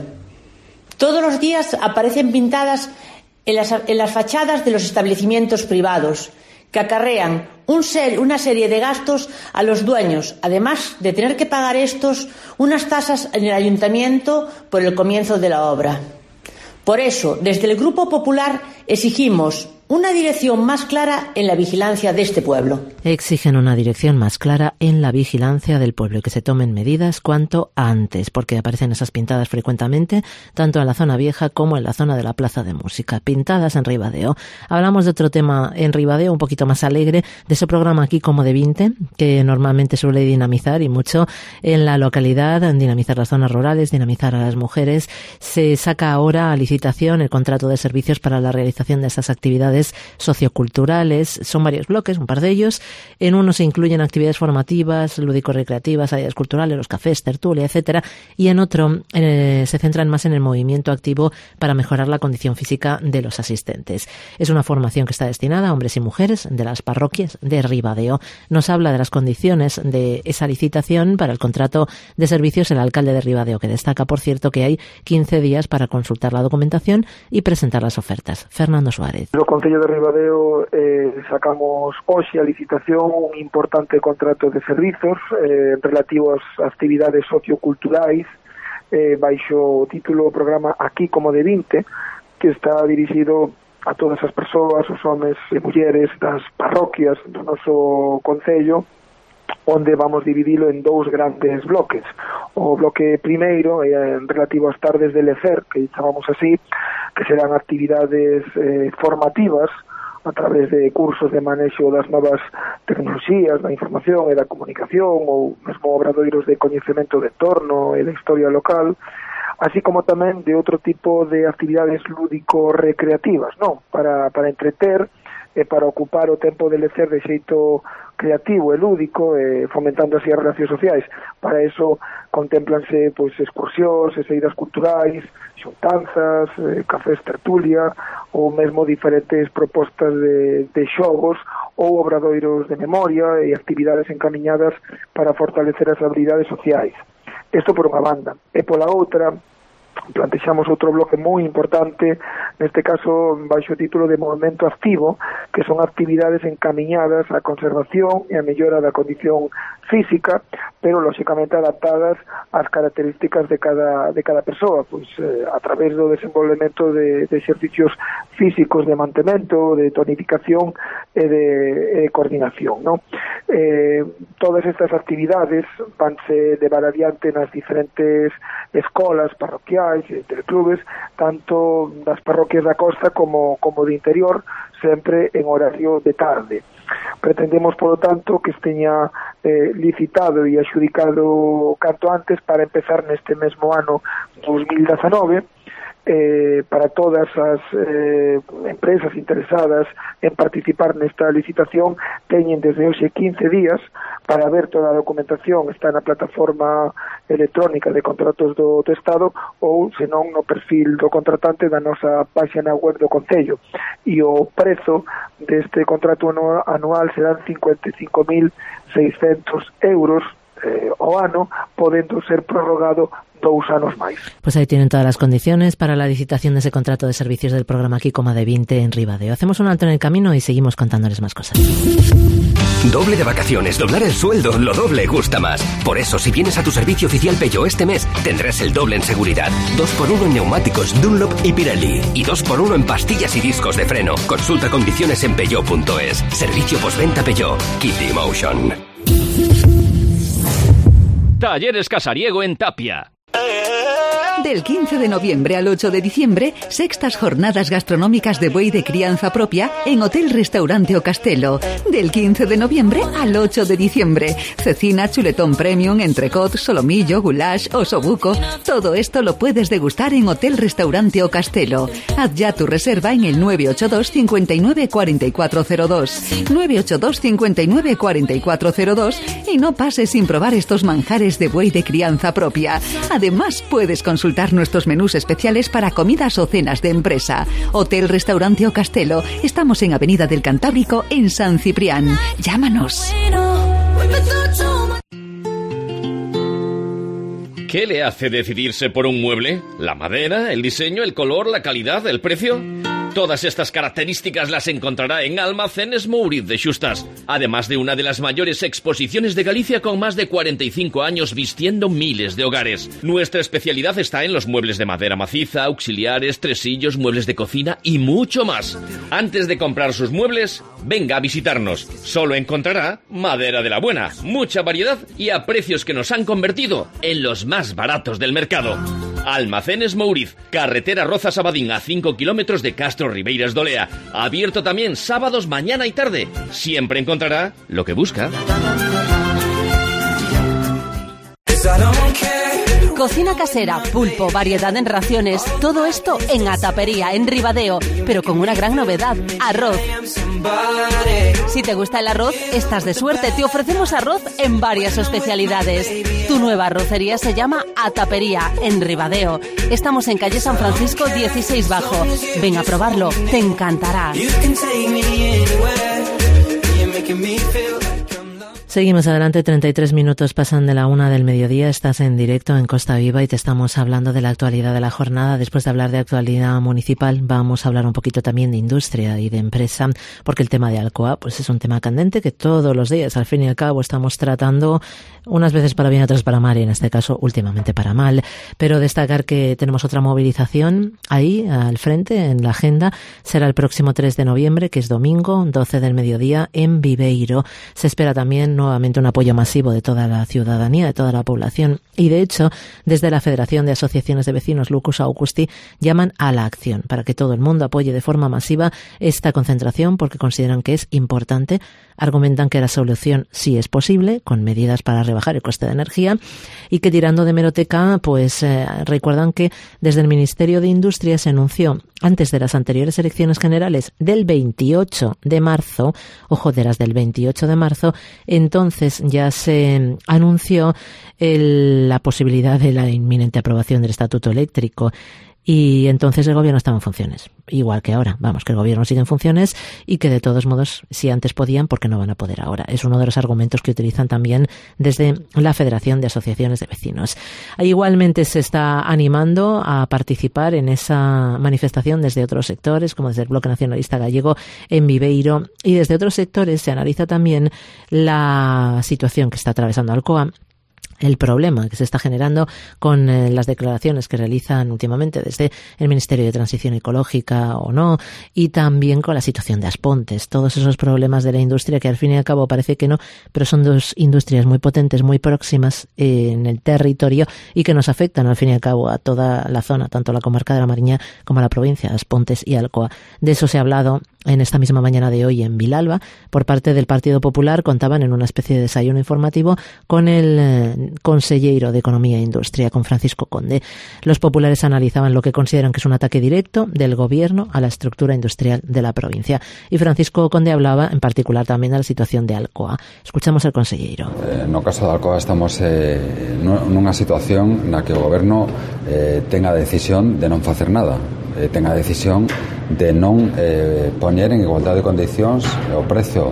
Todos los días aparecen pintadas en las, en las fachadas de los establecimientos privados, que acarrean un ser, una serie de gastos a los dueños, además de tener que pagar estos unas tasas en el ayuntamiento por el comienzo de la obra. Por eso, desde el Grupo Popular exigimos una dirección más clara en la vigilancia de este pueblo. Exigen una dirección más clara en la vigilancia del pueblo y que se tomen medidas cuanto antes, porque aparecen esas pintadas frecuentemente, tanto en la zona vieja como en la zona de la Plaza de Música. Pintadas en Ribadeo. Hablamos de otro tema en Ribadeo, un poquito más alegre, de ese programa Aquí como de veinte, que normalmente suele dinamizar y mucho en la localidad, dinamizar las zonas rurales, dinamizar a las mujeres. Se saca ahora a licitación el contrato de servicios para la realización de esas actividades socioculturales. Son varios bloques, un par de ellos. En uno se incluyen actividades formativas, lúdico-recreativas, áreas culturales, los cafés, tertulia, etcétera. Y en otro eh, se centran más en el movimiento activo para mejorar la condición física de los asistentes. Es una formación que está destinada a hombres y mujeres de las parroquias de Ribadeo. Nos habla de las condiciones de esa licitación para el contrato de servicios el alcalde de Ribadeo, que destaca, por cierto, que hay quince días para consultar la documentación y presentar las ofertas. Fernando Suárez. Concello de Ribadeo eh, sacamos hoxe a licitación un importante contrato de servizos eh, relativo ás actividades socioculturais eh, baixo o título programa Aquí como de veinte, que está dirixido a todas as persoas, os homes e mulleres das parroquias do noso concello, onde vamos dividilo en dous grandes bloques. O bloque primeiro é eh, relativo ás tardes de lecer, que chamamos así, que serán actividades eh, formativas a través de cursos de manexo das novas tecnoloxías, da información e da comunicación, ou mesmo obradoiros de coñecemento de entorno e da historia local, así como tamén de outro tipo de actividades lúdico-recreativas, non? Para, para entreter e para ocupar o tempo de lecer de xeito creativo e lúdico, e fomentando así as relacións sociais. Para eso contemplanse pois excursións e saídas culturais, xuntanzas, eh, cafés tertulia, ou mesmo diferentes propostas de, de xogos ou obradoiros de memoria e actividades encamiñadas para fortalecer as habilidades sociais. Isto por unha banda. E pola outra, plantexamos outro bloque moi importante neste caso baixo o título de movimento activo, que son actividades encamiñadas á conservación e a mellora da condición física, pero lóxicamente adaptadas ás características de cada de cada persoa, pois eh, a través do desenvolvemento de, de exercicios físicos de mantemento, de tonificación e de, de coordinación, ¿no? Eh, todas estas actividades vanse levar adiante nas diferentes escolas parroquiais e teleclubes, tanto das parroquias da costa como, como de interior, sempre en horario de tarde. Pretendemos, polo tanto, que esteña eh, licitado e adxudicado canto antes para empezar neste mesmo ano dos mil dezanove, eh, para todas as eh, empresas interesadas en participar nesta licitación teñen desde hoxe quince días para ver toda a documentación, está na plataforma electrónica de contratos do, do Estado ou, senón, no perfil do contratante da nosa página web do Concello. E o prezo deste contrato anual serán cincuenta e cinco mil seiscentos euros eh, ao ano, podendo ser prorrogado dous anos máis. Pues ahí tienen todas las condiciones para la licitación de ese contrato de servicios del programa Aquí Coma de veinte en Ribadeo. Hacemos un alto en el camino y seguimos contándoles más cosas. Doble de vacaciones, doblar el sueldo, lo doble gusta más. Por eso, si vienes a tu servicio oficial Peugeot este mes, tendrás el doble en seguridad. Dos por uno en neumáticos Dunlop y Pirelli. Y dos por uno en pastillas y discos de freno. Consulta condiciones en peugeot punto es. Servicio postventa Peugeot. Kitty Motion. Talleres Casariego en Tapia. Del quince de noviembre al ocho de diciembre, sextas jornadas gastronómicas de buey de crianza propia en Hotel Restaurante O Castelo. Del quince de noviembre al ocho de diciembre, cecina, chuletón premium, entrecot, solomillo, goulash, osobuco. Todo esto lo puedes degustar en Hotel Restaurante O Castelo. Haz ya tu reserva en el nueve ocho dos, cinco nueve, cuatro cuatro cero dos. nueve ocho dos, cinco nueve, cuatro cuatro cero dos y no pases sin probar estos manjares de buey de crianza propia. Además, puedes consultar nuestros menús especiales para comidas o cenas de empresa. Hotel Restaurante O Castelo. Estamos en Avenida del Cantábrico, en San Ciprián. Llámanos. ¿Qué le hace decidirse por un mueble? ¿La madera, el diseño, el color, la calidad, el precio? Todas estas características las encontrará en Almacenes Mouriz de Xustas, además de una de las mayores exposiciones de Galicia con más de cuarenta y cinco años vistiendo miles de hogares. Nuestra especialidad está en los muebles de madera maciza, auxiliares, tresillos, muebles de cocina y mucho más. Antes de comprar sus muebles, venga a visitarnos. Solo encontrará madera de la buena, mucha variedad y a precios que nos han convertido en los más baratos del mercado. Almacenes Mouriz, carretera Rozas-Abadín a cinco kilómetros de Castro Ribeiras Dolea. Abierto también sábados mañana y tarde. Siempre encontrará lo que busca. Cocina casera, pulpo, variedad en raciones, todo esto en Atapería, en Ribadeo, pero con una gran novedad, arroz. Si te gusta el arroz, estás de suerte, te ofrecemos arroz en varias especialidades. Tu nueva arrocería se llama Atapería, en Ribadeo. Estamos en calle San Francisco dieciséis Bajo. Ven a probarlo, te encantará. Seguimos adelante, treinta y tres minutos pasan de la una del mediodía, estás en directo en Costa Viva y te estamos hablando de la actualidad de la jornada. Después de hablar de actualidad municipal, vamos a hablar un poquito también de industria y de empresa, porque el tema de Alcoa pues es un tema candente que todos los días, al fin y al cabo, estamos tratando, unas veces para bien, otras para mal, y en este caso últimamente para mal. Pero destacar que tenemos otra movilización ahí, al frente, en la agenda, será el próximo tres de noviembre, que es domingo, doce del mediodía, en Viveiro. Se espera también nuevamente un apoyo masivo de toda la ciudadanía, de toda la población, y de hecho, desde la Federación de Asociaciones de Vecinos Lucus Augusti llaman a la acción para que todo el mundo apoye de forma masiva esta concentración, porque consideran que es importante. Argumentan que la solución sí es posible, con medidas para rebajar el coste de energía, y que tirando de hemeroteca, pues eh, recuerdan que desde el Ministerio de Industria se anunció antes de las anteriores elecciones generales del veintiocho de marzo, ojo, de las del veintiocho de marzo, entonces ya se anunció el, la posibilidad de la inminente aprobación del Estatuto Eléctrico. y entonces el gobierno estaba en funciones, igual que ahora. Vamos, que el gobierno sigue en funciones y que de todos modos, si antes podían, ¿por qué no van a poder ahora? Es uno de los argumentos que utilizan también desde la Federación de Asociaciones de Vecinos. Igualmente se está animando a participar en esa manifestación desde otros sectores, como desde el Bloque Nacionalista Gallego en Viveiro, y desde otros sectores se analiza también la situación que está atravesando Alcoa, el problema que se está generando con eh, las declaraciones que realizan últimamente desde el Ministerio de Transición Ecológica o no, y también con la situación de Aspontes, todos esos problemas de la industria que al fin y al cabo parece que no, pero son dos industrias muy potentes, muy próximas eh, en el territorio y que nos afectan al fin y al cabo a toda la zona, tanto la comarca de la Mariña como a la provincia, Aspontes y Alcoa. De eso se ha hablado en esta misma mañana de hoy en Vilalba. Por parte del Partido Popular contaban en una especie de desayuno informativo con el eh, consellero de Economía e Industria, con Francisco Conde. Los populares analizaban lo que consideran que es un ataque directo del gobierno a la estructura industrial de la provincia. Y Francisco Conde hablaba en particular también de la situación de Alcoa. Escuchamos al consellero. Eh, no caso de Alcoa estamos eh, nunha situación na que o goberno eh, tenga a decisión de non facer nada. Eh, tenga a decisión de non eh, poñer en igualdade de condicións o prezo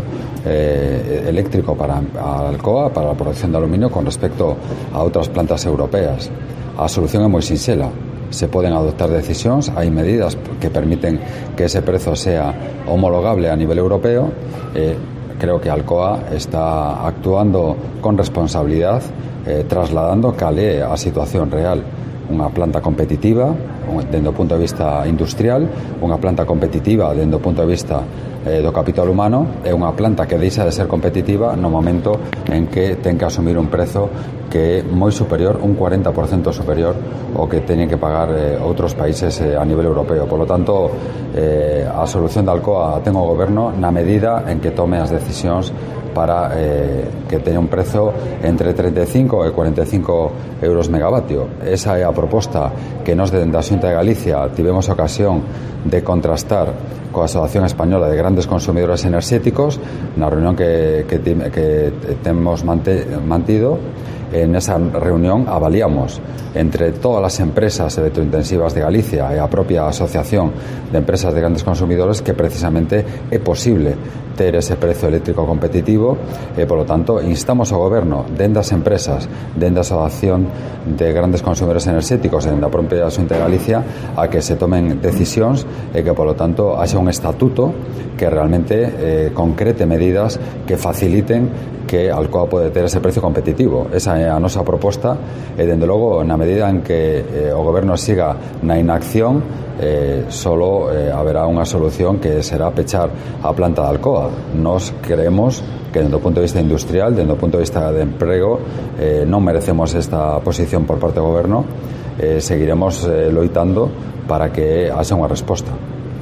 eh, eléctrico para a Alcoa, para a producción de aluminio con respecto a outras plantas europeas. A solución é moi sinxela. Se poden adoptar decisións, hai medidas que permiten que ese prezo sea homologable a nivel europeo. Eh, creo que Alcoa está actuando con responsabilidad, eh, trasladando cal é a situación real. Unha planta competitiva dende o punto de vista industrial, unha planta competitiva dende o punto de vista eh, do capital humano, e unha planta que deixa de ser competitiva no momento en que ten que asumir un prezo que é moi superior, un cuarenta por cento superior ao que teñen que pagar eh, outros países eh, a nivel europeo. Por lo tanto, eh, a solución de Alcoa ten o goberno na medida en que tome as decisións para eh, que teña un prezo entre treinta e cinco e cuarenta e cinco euros megavatio. Esa é a proposta que nos dende a Xunta de Galicia tivemos ocasión de contrastar coa Asociación Española de Grandes Consumidores Enerxéticos na reunión que, que, que temos mante, mantido. En esa reunión avaliamos entre todas as empresas electrointensivas de Galicia e a propia Asociación de Empresas de Grandes Consumidores que precisamente é posible ter ese prezo eléctrico competitivo e, polo tanto, instamos ao goberno dende as empresas, dende a Asociación de Grandes Consumidores Enerxéticos e dende a propia Xunta de Galicia a que se tomen decisións e que, polo tanto, haxa un estatuto que realmente eh, concrete medidas que faciliten que Alcoa pode ter ese precio competitivo. Esa é a nosa proposta e, dende logo, na medida en que eh, o goberno siga na inacción, eh, solo eh, haberá unha solución que será pechar a planta de Alcoa. Nos creemos que, dende o punto de vista industrial, dende o punto de vista de emprego, eh, non merecemos esta posición por parte do goberno. Eh, seguiremos eh, loitando para que haxa unha resposta.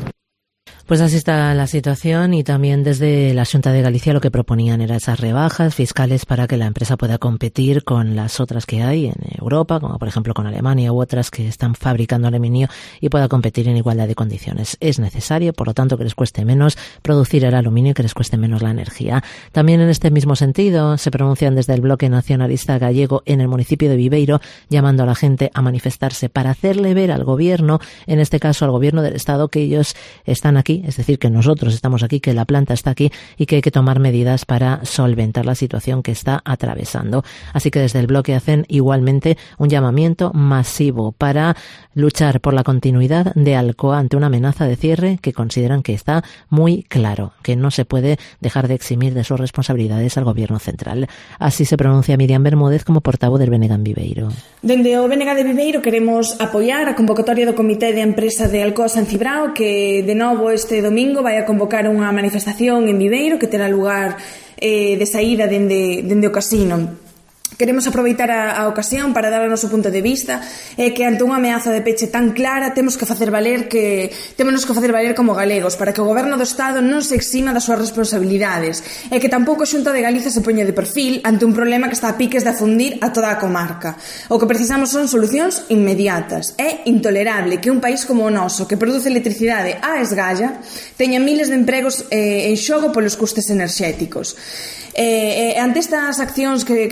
Pues así está la situación, y también desde la Xunta de Galicia lo que proponían era esas rebajas fiscales para que la empresa pueda competir con las otras que hay en Europa, como por ejemplo con Alemania u otras que están fabricando aluminio, y pueda competir en igualdad de condiciones. Es necesario, por lo tanto, que les cueste menos producir el aluminio y que les cueste menos la energía. También en este mismo sentido se pronuncian desde el Bloque Nacionalista Gallego en el municipio de Viveiro, llamando a la gente a manifestarse para hacerle ver al gobierno, en este caso al gobierno del Estado, que ellos están aquí, es decir, que nosotros estamos aquí, que la planta está aquí y que hay que tomar medidas para solventar la situación que está atravesando. Así que desde el bloque hacen igualmente un llamamiento masivo para luchar por la continuidad de Alcoa ante una amenaza de cierre que consideran que está muy claro, que no se puede dejar de eximir de sus responsabilidades al gobierno central. Así se pronuncia Miriam Bermúdez como portavoz del B N G en Viveiro. Dende o B N G de Viveiro queremos apoiar a convocatoria do Comité de Empresa de Alcoa San Cibrao, que de novo este domingo vai a convocar unha manifestación en Viveiro que terá lugar eh, de saída dende, dende o casino. Queremos aproveitar a, a ocasión para dar o noso punto de vista eh, que ante unha ameaza de peche tan clara temos que facer valer que temos que facer valer como galegos para que o goberno do Estado non se exima das súas responsabilidades e que tampouco a Xunta de Galicia se poña de perfil ante un problema que está a piques de afundir a toda a comarca. O que precisamos son solucións inmediatas. É intolerable que un país como o noso, que produce electricidade á esgalla, teña miles de empregos eh, en xogo polos custes enerxéticos. Eh, eh, ante estas accións que, que está levando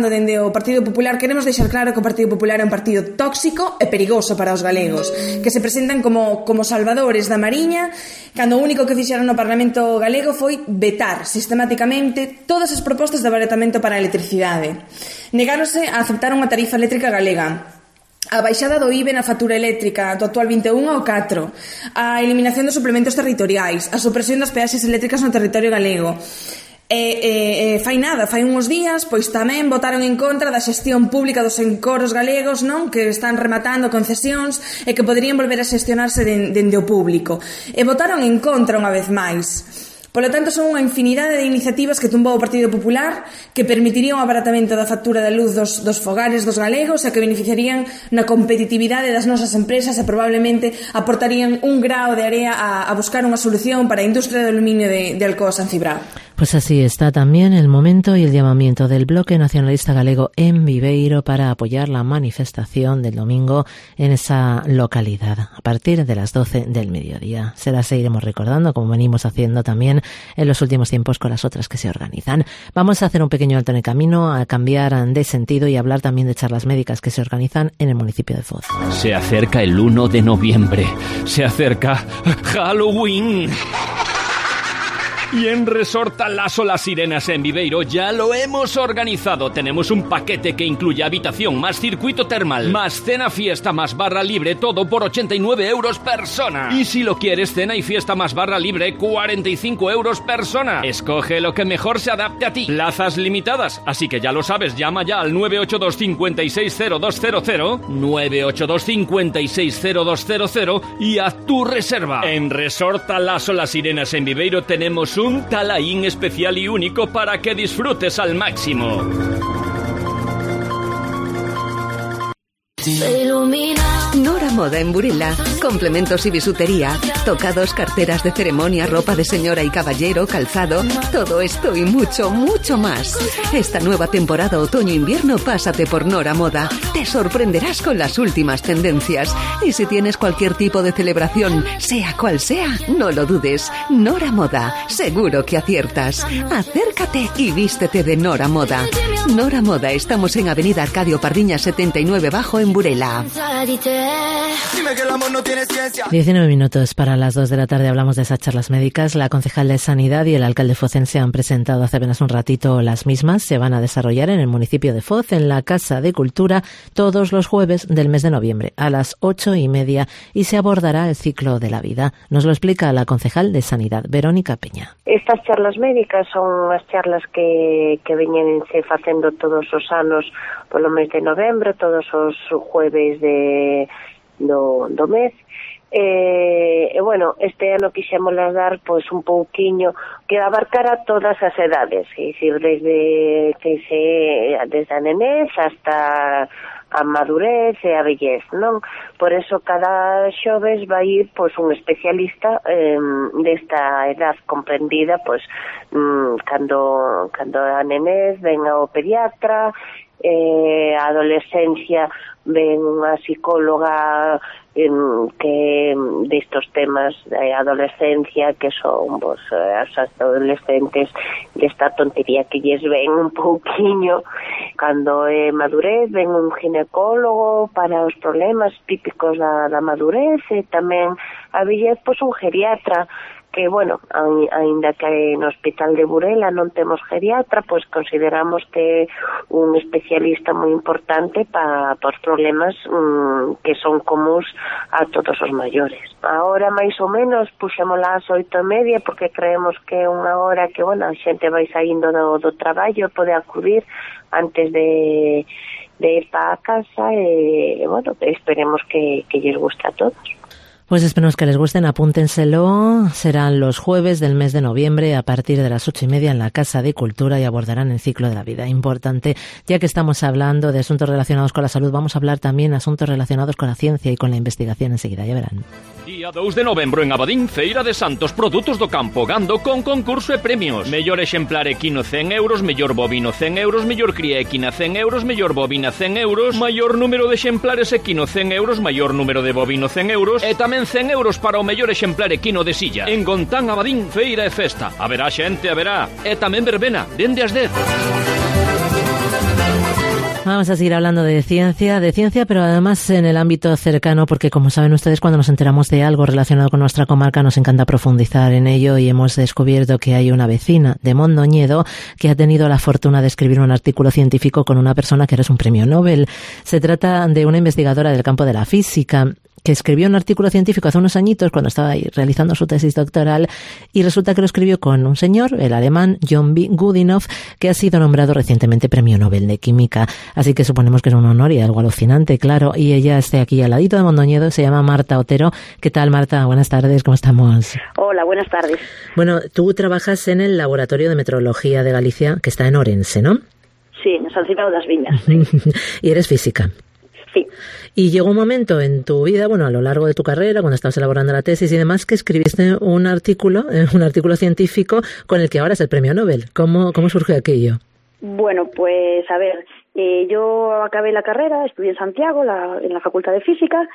falando dende o Partido Popular, queremos deixar claro que o Partido Popular é un partido tóxico e perigoso para os galegos, que se presentan como, como salvadores da Mariña, cando o único que fixeron no Parlamento galego foi vetar sistemáticamente todas as propostas de abaratamento para a electricidade. Negáronse a aceptar unha tarifa eléctrica galega, a baixada do I V E na factura eléctrica do actual vinte e un ao catro, a eliminación dos suplementos territoriais, a supresión das peaxes eléctricas no territorio galego. E, e, e fai nada, fai uns días, pois tamén votaron en contra da xestión pública dos encoros galegos, non? Que están rematando concesións e que poderían volver a xestionarse dende o público. E votaron en contra unha vez máis. Polo tanto, son unha infinidade de iniciativas que tumbou o Partido Popular, que permitirían o abaratamento da factura da luz dos, dos fogares dos galegos e que beneficiarían na competitividade das nosas empresas e probablemente aportarían un grao de area a, a buscar unha solución para a industria de aluminio de, de Alcoa San Cibrao. Pues así está también el momento y el llamamiento del Bloque Nacionalista Galego en Viveiro para apoyar la manifestación del domingo en esa localidad a partir de las doce del mediodía. Se la seguiremos recordando, como venimos haciendo también en los últimos tiempos con las otras que se organizan. Vamos a hacer un pequeño alto en el camino, a cambiar de sentido y hablar también de charlas médicas que se organizan en el municipio de Foz. Se acerca el uno de noviembre. Se acerca Halloween. Y en Resort Talaso Las Sirenas en Viveiro ya lo hemos organizado. Tenemos un paquete que incluye habitación más circuito termal, más cena fiesta más barra libre, todo por ochenta y nueve euros persona. Y si lo quieres, cena y fiesta más barra libre, cuarenta y cinco euros persona. Escoge lo que mejor se adapte a ti. Plazas limitadas, así que ya lo sabes, llama ya al nueve ocho dos cinco seis cero dos cero cero, nueve ocho dos cinco seis cero dos cero cero y haz tu reserva. En Resort Talaso Las Sirenas en Viveiro tenemos un talaín especial y único para que disfrutes al máximo. Nora Moda en Burela. Complementos y bisutería, tocados, carteras de ceremonia, ropa de señora y caballero, calzado, todo esto y mucho, mucho más. Esta nueva temporada otoño-invierno pásate por Nora Moda. Te sorprenderás con las últimas tendencias. Y si tienes cualquier tipo de celebración, sea cual sea, no lo dudes. Nora Moda, seguro que aciertas. Acércate y vístete de Nora Moda. Nora Moda, estamos en Avenida Arcadio Pardiñas setenta y nueve Bajo en Burela. diecinueve minutos para las dos de la tarde. Hablamos de esas charlas médicas. La concejal de Sanidad y el alcalde focense han presentado hace apenas un ratito las mismas. Se van a desarrollar en el municipio de Foz, en la Casa de Cultura, todos los jueves del mes de noviembre a las ocho y media, y se abordará el ciclo de la vida. Nos lo explica la concejal de Sanidad, Verónica Peña. Estas charlas médicas son as charlas que, que veñense facendo todos os anos polo mes de novembro, todos os jueves de do, do mes. E, e bueno, este ano quixémolas dar pois un pouquiño que abarcara todas as edades, é dicir, desde que se desde a nenez hasta a madurez e a vellez, non? Por eso cada xoves vai ir pois un especialista eh, desta edad comprendida, pois mm, cando cando a nenez ven ao pediatra, eh, a adolescencia ven unha psicóloga eh, que destos temas de adolescencia, que son pues, as adolescentes desta tontería que lles ven un pouquiño. Cando é madurez ven un ginecólogo para os problemas típicos da, da madurez, e tamén a vellez pois un geriatra, que, bueno, aínda que no Hospital de Burela non temos geriatra, pois consideramos que un especialista moi importante para os problemas um, que son comuns a todos os maiores. Ahora, máis ou menos, puxémola ás oito e media, porque creemos que é unha hora que, bueno, a xente vai saindo do, do traballo, pode acudir antes de, de ir para a casa, e, bueno, esperemos que, que lles guste a todos. Pues esperemos que les gusten, apúntenselo. Serán los jueves del mes de noviembre a partir de las ocho y media en la Casa de Cultura y abordarán el ciclo de la vida. Importante, ya que estamos hablando de asuntos relacionados con la salud, vamos a hablar también de asuntos relacionados con la ciencia y con la investigación enseguida, ya verán. Día dos de novembro en Abadín, Feira de Santos, produtos do campo gando con concurso e premios. Mellor exemplar equino cen euros, mellor bovino cen euros, mellor cría equina cen euros, mellor bovina cen euros, maior número de exemplares equino cen euros, maior número de bovino cen euros e tamén cen euros para o mellor exemplar equino de silla. En Gontán, Abadín, feira e festa. Haberá xente, haberá. E tamén verbena, dende as dez. Vamos a seguir hablando de ciencia, de ciencia, pero además en el ámbito cercano, porque como saben ustedes, cuando nos enteramos de algo relacionado con nuestra comarca, nos encanta profundizar en ello y hemos descubierto que hay una vecina de Mondoñedo que ha tenido la fortuna de escribir un artículo científico con una persona que eres un premio Nobel. Se trata de una investigadora del campo de la física que escribió un artículo científico hace unos añitos cuando estaba ahí realizando su tesis doctoral y resulta que lo escribió con un señor, el alemán John B. Goodenough, que ha sido nombrado recientemente Premio Nobel de Química. Así que suponemos que es un honor y algo alucinante, claro. Y ella está aquí al ladito de Mondoñedo, se llama Marta Otero. ¿Qué tal, Marta? Buenas tardes, ¿cómo estamos? Hola, buenas tardes. Bueno, tú trabajas en el Laboratorio de Meteorología de Galicia, que está en Orense, ¿no? Sí, en San Cibrao das Viñas. Y eres física. Sí. Y llegó un momento en tu vida, bueno, a lo largo de tu carrera, cuando estabas elaborando la tesis y demás, que escribiste un artículo, un artículo científico con el que ahora es el Premio Nobel. ¿Cómo, cómo surgió aquello? Bueno, pues a ver, eh, yo acabé la carrera, estudié en Santiago, la, en la Facultad de Física,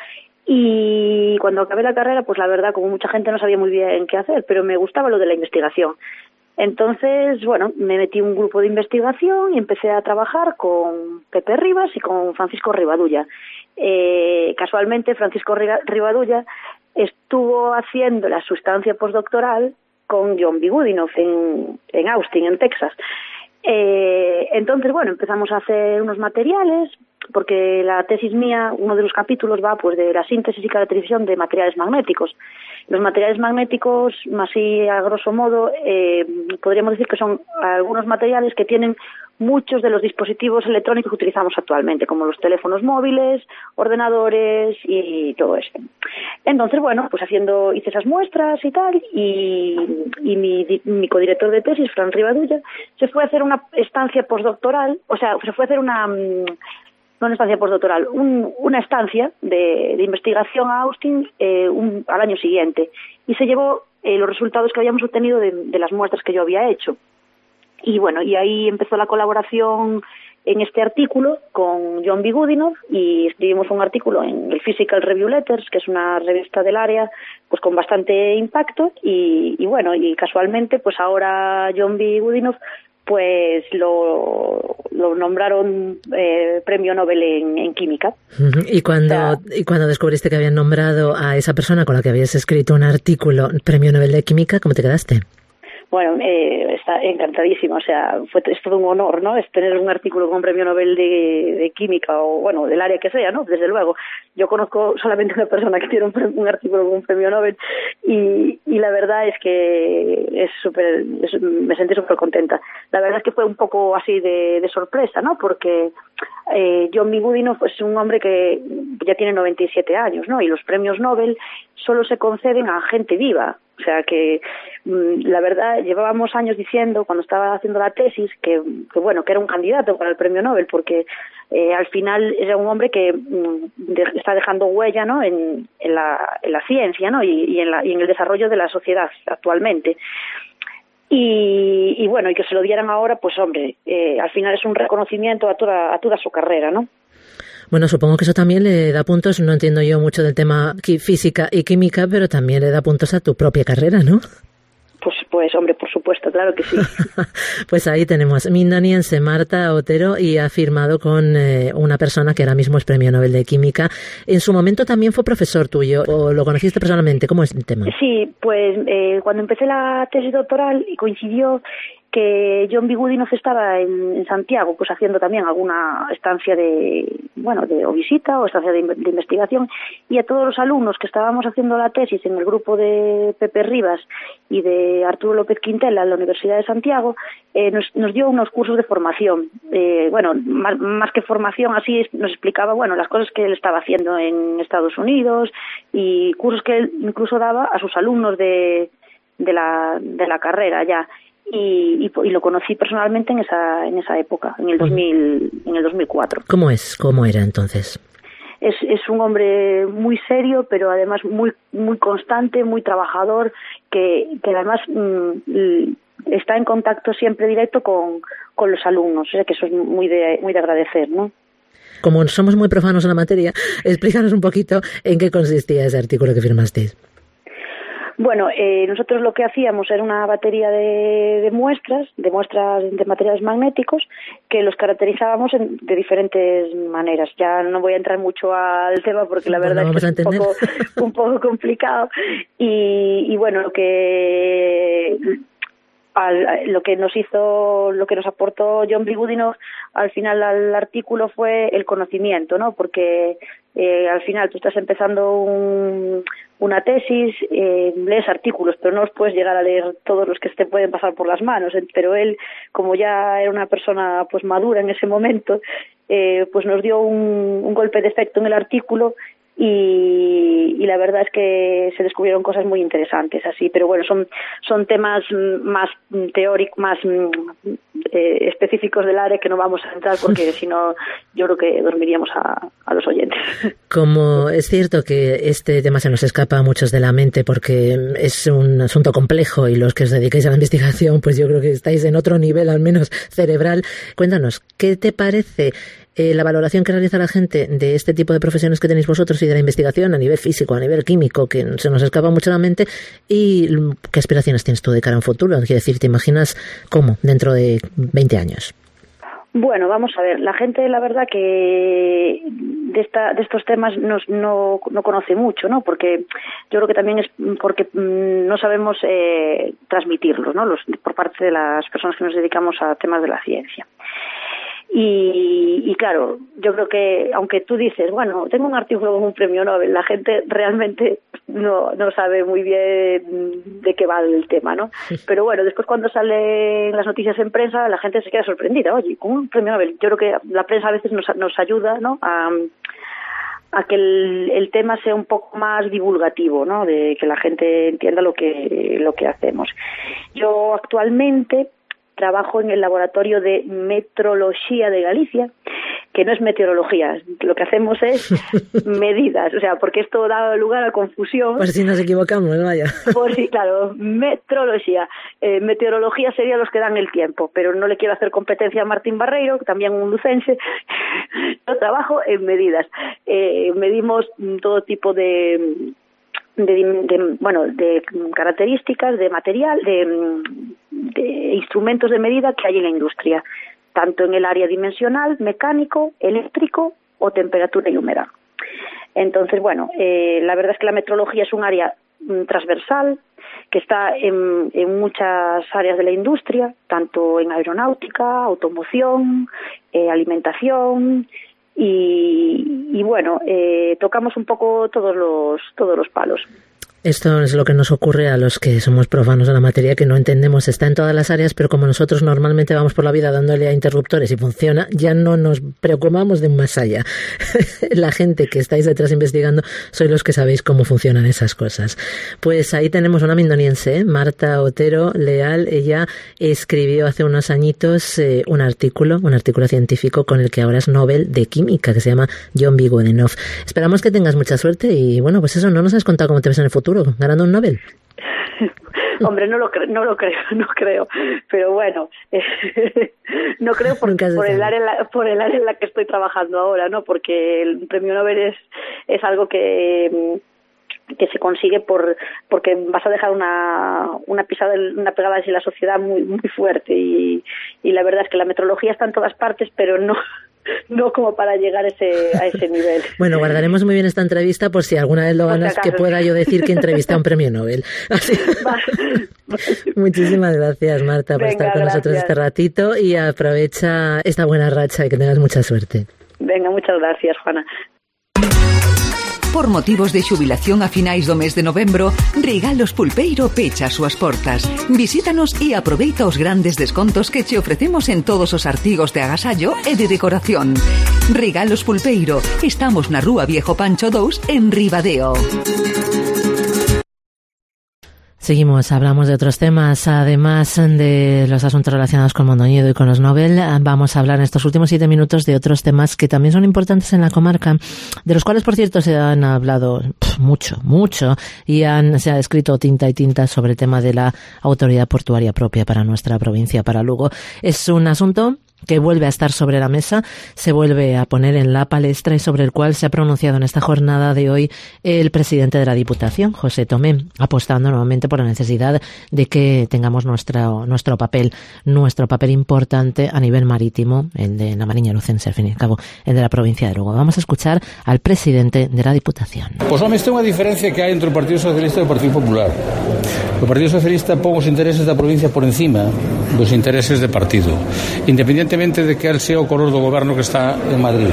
y cuando acabé la carrera, pues la verdad, como mucha gente no sabía muy bien qué hacer, pero me gustaba lo de la investigación. Entonces, bueno, me metí en un grupo de investigación y empecé a trabajar con Pepe Rivas y con Francisco Rivadulla. Eh, casualmente, Francisco Rivadulla estuvo haciendo la sustancia postdoctoral con John B. Goodenough en, en Austin, en Texas. Eh, entonces, bueno, empezamos a hacer unos materiales, porque la tesis mía, uno de los capítulos va pues de la síntesis y caracterización de materiales magnéticos. Los materiales magnéticos, así a grosso modo, eh, podríamos decir que son algunos materiales que tienen muchos de los dispositivos electrónicos que utilizamos actualmente, como los teléfonos móviles, ordenadores y todo esto. Entonces, bueno, pues haciendo, hice esas muestras y tal, y, y mi, mi codirector de tesis, Fran Rivadulla, se fue a hacer una estancia postdoctoral, o sea, se fue a hacer una... no una estancia postdoctoral, un, una estancia de, de investigación a Austin eh, un, al año siguiente, y se llevó eh, los resultados que habíamos obtenido de, de las muestras que yo había hecho. Y bueno, y ahí empezó la colaboración en este artículo con John B. Goodenough, y escribimos un artículo en el Physical Review Letters, que es una revista del área, pues con bastante impacto, y, y bueno, y casualmente, pues ahora John B. Goodenough pues lo, lo nombraron eh, Premio Nobel en, en Química. Y cuando, o sea, y cuando descubriste que habían nombrado a esa persona con la que habías escrito un artículo Premio Nobel de Química, ¿cómo te quedaste? Bueno, eh, está encantadísimo, o sea, fue, es todo un honor, ¿no? Es tener un artículo con Premio Nobel de, de Química o, bueno, del área que sea, ¿no? Desde luego. Yo conozco solamente una persona que tiene un, un artículo con un Premio Nobel y, y la verdad es que es súper, me sentí súper contenta. La verdad es que fue un poco así de, de sorpresa, ¿no? Porque eh, John B. Goodenough es un hombre que ya tiene noventa y siete años, ¿no? Y los premios Nobel solo se conceden a gente viva. O sea que, la verdad, llevábamos años diciendo, cuando estaba haciendo la tesis, que, que bueno, que era un candidato para el Premio Nobel, porque eh, al final era un hombre que de, está dejando huella, ¿no?, en, en, la, en la ciencia, ¿no?, y, y, en la, y en el desarrollo de la sociedad actualmente. Y, y bueno, y que se lo dieran ahora, pues hombre, eh, al final es un reconocimiento a toda, a toda su carrera, ¿no? Bueno, supongo que eso también le da puntos, no entiendo yo mucho del tema física y química, pero también le da puntos a tu propia carrera, ¿no? Pues, pues hombre, por supuesto, claro que sí. Pues ahí tenemos Mindaniense, Marta Otero, y ha firmado con eh, una persona que ahora mismo es Premio Nobel de Química. En su momento también fue profesor tuyo, ¿o lo conociste personalmente? ¿Cómo es el tema? Sí, pues eh, cuando empecé la tesis doctoral y coincidió que John B. Goodenough estaba en, en Santiago, pues haciendo también alguna estancia de, bueno, de o visita o estancia de, de investigación, y a todos los alumnos que estábamos haciendo la tesis en el grupo de Pepe Rivas y de Arturo López Quintela en la Universidad de Santiago, eh, nos, nos dio unos cursos de formación. Eh, bueno, más, más que formación, así nos explicaba, bueno, las cosas que él estaba haciendo en Estados Unidos, y cursos que él incluso daba a sus alumnos de, de la, de la carrera ya. Y, y, y lo conocí personalmente en esa en esa época, en el dos mil, en el dos mil cuatro. ¿Cómo es? ¿Cómo era entonces? Es es un hombre muy serio, pero además muy muy constante, muy trabajador, que que además mmm, está en contacto siempre directo con con los alumnos, o sea que eso es muy de muy de agradecer, ¿no? Como somos muy profanos en la materia, explícanos un poquito en qué consistía ese artículo que firmasteis. Bueno, eh, nosotros lo que hacíamos era una batería de, de muestras, de muestras de materiales magnéticos, que los caracterizábamos en, de diferentes maneras. Ya no voy a entrar mucho al tema porque la verdad bueno, es que es un poco, un poco complicado. Y, y bueno, lo que... Al, lo que nos hizo, lo que nos aportó John B. Goodenough al final al artículo fue el conocimiento, ¿no? Porque eh, al final tú estás empezando un, una tesis, eh, lees artículos, pero no los puedes llegar a leer todos los que te pueden pasar por las manos. Pero él, como ya era una persona pues madura en ese momento, eh, pues nos dio un, un golpe de efecto en el artículo. Y, y la verdad es que se descubrieron cosas muy interesantes así, pero bueno, son son temas más teóricos, más eh, específicos del área que no vamos a entrar porque si no yo creo que dormiríamos a, a los oyentes. Como es cierto que este tema se nos escapa a muchos de la mente porque es un asunto complejo y los que os dedicáis a la investigación pues yo creo que estáis en otro nivel al menos cerebral, cuéntanos, ¿qué te parece Eh, la valoración que realiza la gente de este tipo de profesiones que tenéis vosotros y de la investigación a nivel físico, a nivel químico, que se nos escapa mucho la mente, y qué aspiraciones tienes tú de cara a un futuro? Quiero decir, ¿te imaginas cómo dentro de veinte años? Bueno, vamos a ver, la gente la verdad que de esta de estos temas no, no, no conoce mucho, ¿no? Porque yo creo que también es porque no sabemos eh, transmitirlos, ¿no? Los, por parte de las personas que nos dedicamos a temas de la ciencia. Y, y claro, yo creo que aunque tú dices, bueno, tengo un artículo con un premio Nobel, la gente realmente no, no sabe muy bien de qué va el tema, ¿no? Pero bueno, después cuando salen las noticias en prensa, la gente se queda sorprendida. Oye, con un premio Nobel, yo creo que la prensa a veces nos, nos ayuda, ¿no? A, a que el, el tema sea un poco más divulgativo, ¿no? De que la gente entienda lo que, lo que hacemos. Yo actualmente trabajo en el laboratorio de metrología de Galicia, que no es meteorología, lo que hacemos es medidas, o sea, porque esto da lugar a confusión. Por si nos equivocamos, vaya. Por si, claro, metrología. Eh, meteorología sería los que dan el tiempo, pero no le quiero hacer competencia a Martín Barreiro, también un lucense. Yo trabajo en medidas. Eh, medimos todo tipo de... De, de bueno de características de material de, de instrumentos de medida que hay en la industria, tanto en el área dimensional, mecánico, eléctrico o temperatura y humedad. Entonces, bueno, eh, la verdad es que la metrología es un área mm, transversal que está en, en muchas áreas de la industria, tanto en aeronáutica, automoción, eh, alimentación. Y, y bueno, eh, tocamos un poco todos los todos los palos. Esto es lo que nos ocurre a los que somos profanos de la materia, que no entendemos, está en todas las áreas, pero como nosotros normalmente vamos por la vida dándole a interruptores y funciona, ya no nos preocupamos de más allá. La gente que estáis detrás investigando sois los que sabéis cómo funcionan esas cosas. Pues ahí tenemos una mindoniense, ¿eh? Marta Otero Leal. Ella escribió hace unos añitos eh, un artículo, un artículo científico con el que ahora es Nobel de Química, que se llama John B. Goodenough. Esperamos que tengas mucha suerte y bueno, pues eso, no nos has contado cómo te ves en el futuro ganando un Nobel. Hombre, no lo creo, no lo creo, no creo, pero bueno, eh, no creo por, por el área en la, por el área en la que estoy trabajando ahora, ¿no? Porque el premio Nobel es es algo que que se consigue por porque vas a dejar una una pisada una pegada en la sociedad muy muy fuerte y y la verdad es que la metrología está en todas partes, pero no no como para llegar a ese, a ese nivel. Bueno, guardaremos muy bien esta entrevista por si alguna vez lo ganas, que pueda yo decir que entrevisté a un premio Nobel. Así. Vale. Muchísimas gracias, Marta, por Venga, estar con gracias. nosotros este ratito y aprovecha esta buena racha y que tengas mucha suerte. Venga, muchas gracias, Juana. Por motivos de xubilación a finais do mes de novembro, Regalos Pulpeiro pecha as súas portas. Visítanos e aproveita os grandes descontos que che ofrecemos en todos os artigos de agasallo e de decoración. Regalos Pulpeiro. Estamos na Rúa Viejo Pancho dous en Ribadeo. Seguimos, hablamos de otros temas, además de los asuntos relacionados con Mondoñedo y con los Nobel. Vamos a hablar en estos últimos siete minutos de otros temas que también son importantes en la comarca, de los cuales, por cierto, se han hablado pff, mucho, mucho, y han, se ha escrito tinta y tinta sobre el tema de la autoridad portuaria propia para nuestra provincia, para Lugo. Es un asunto que vuelve a estar sobre la mesa, se vuelve a poner en la palestra y sobre el cual se ha pronunciado en esta jornada de hoy el presidente de la Diputación, José Tomé, apostando nuevamente por la necesidad de que tengamos nuestro, nuestro papel, nuestro papel importante a nivel marítimo, el de la Mariña Lucense, al fin y al cabo, el de la provincia de Lugo. Vamos a escuchar al presidente de la Diputación. Pois, home, esta é unha diferencia que hai entre o Partido Socialista e o Partido Popular. O Partido Socialista pon os intereses da provincia por encima dos intereses de partido, independentemente de que el sea o color do goberno que está en Madrid.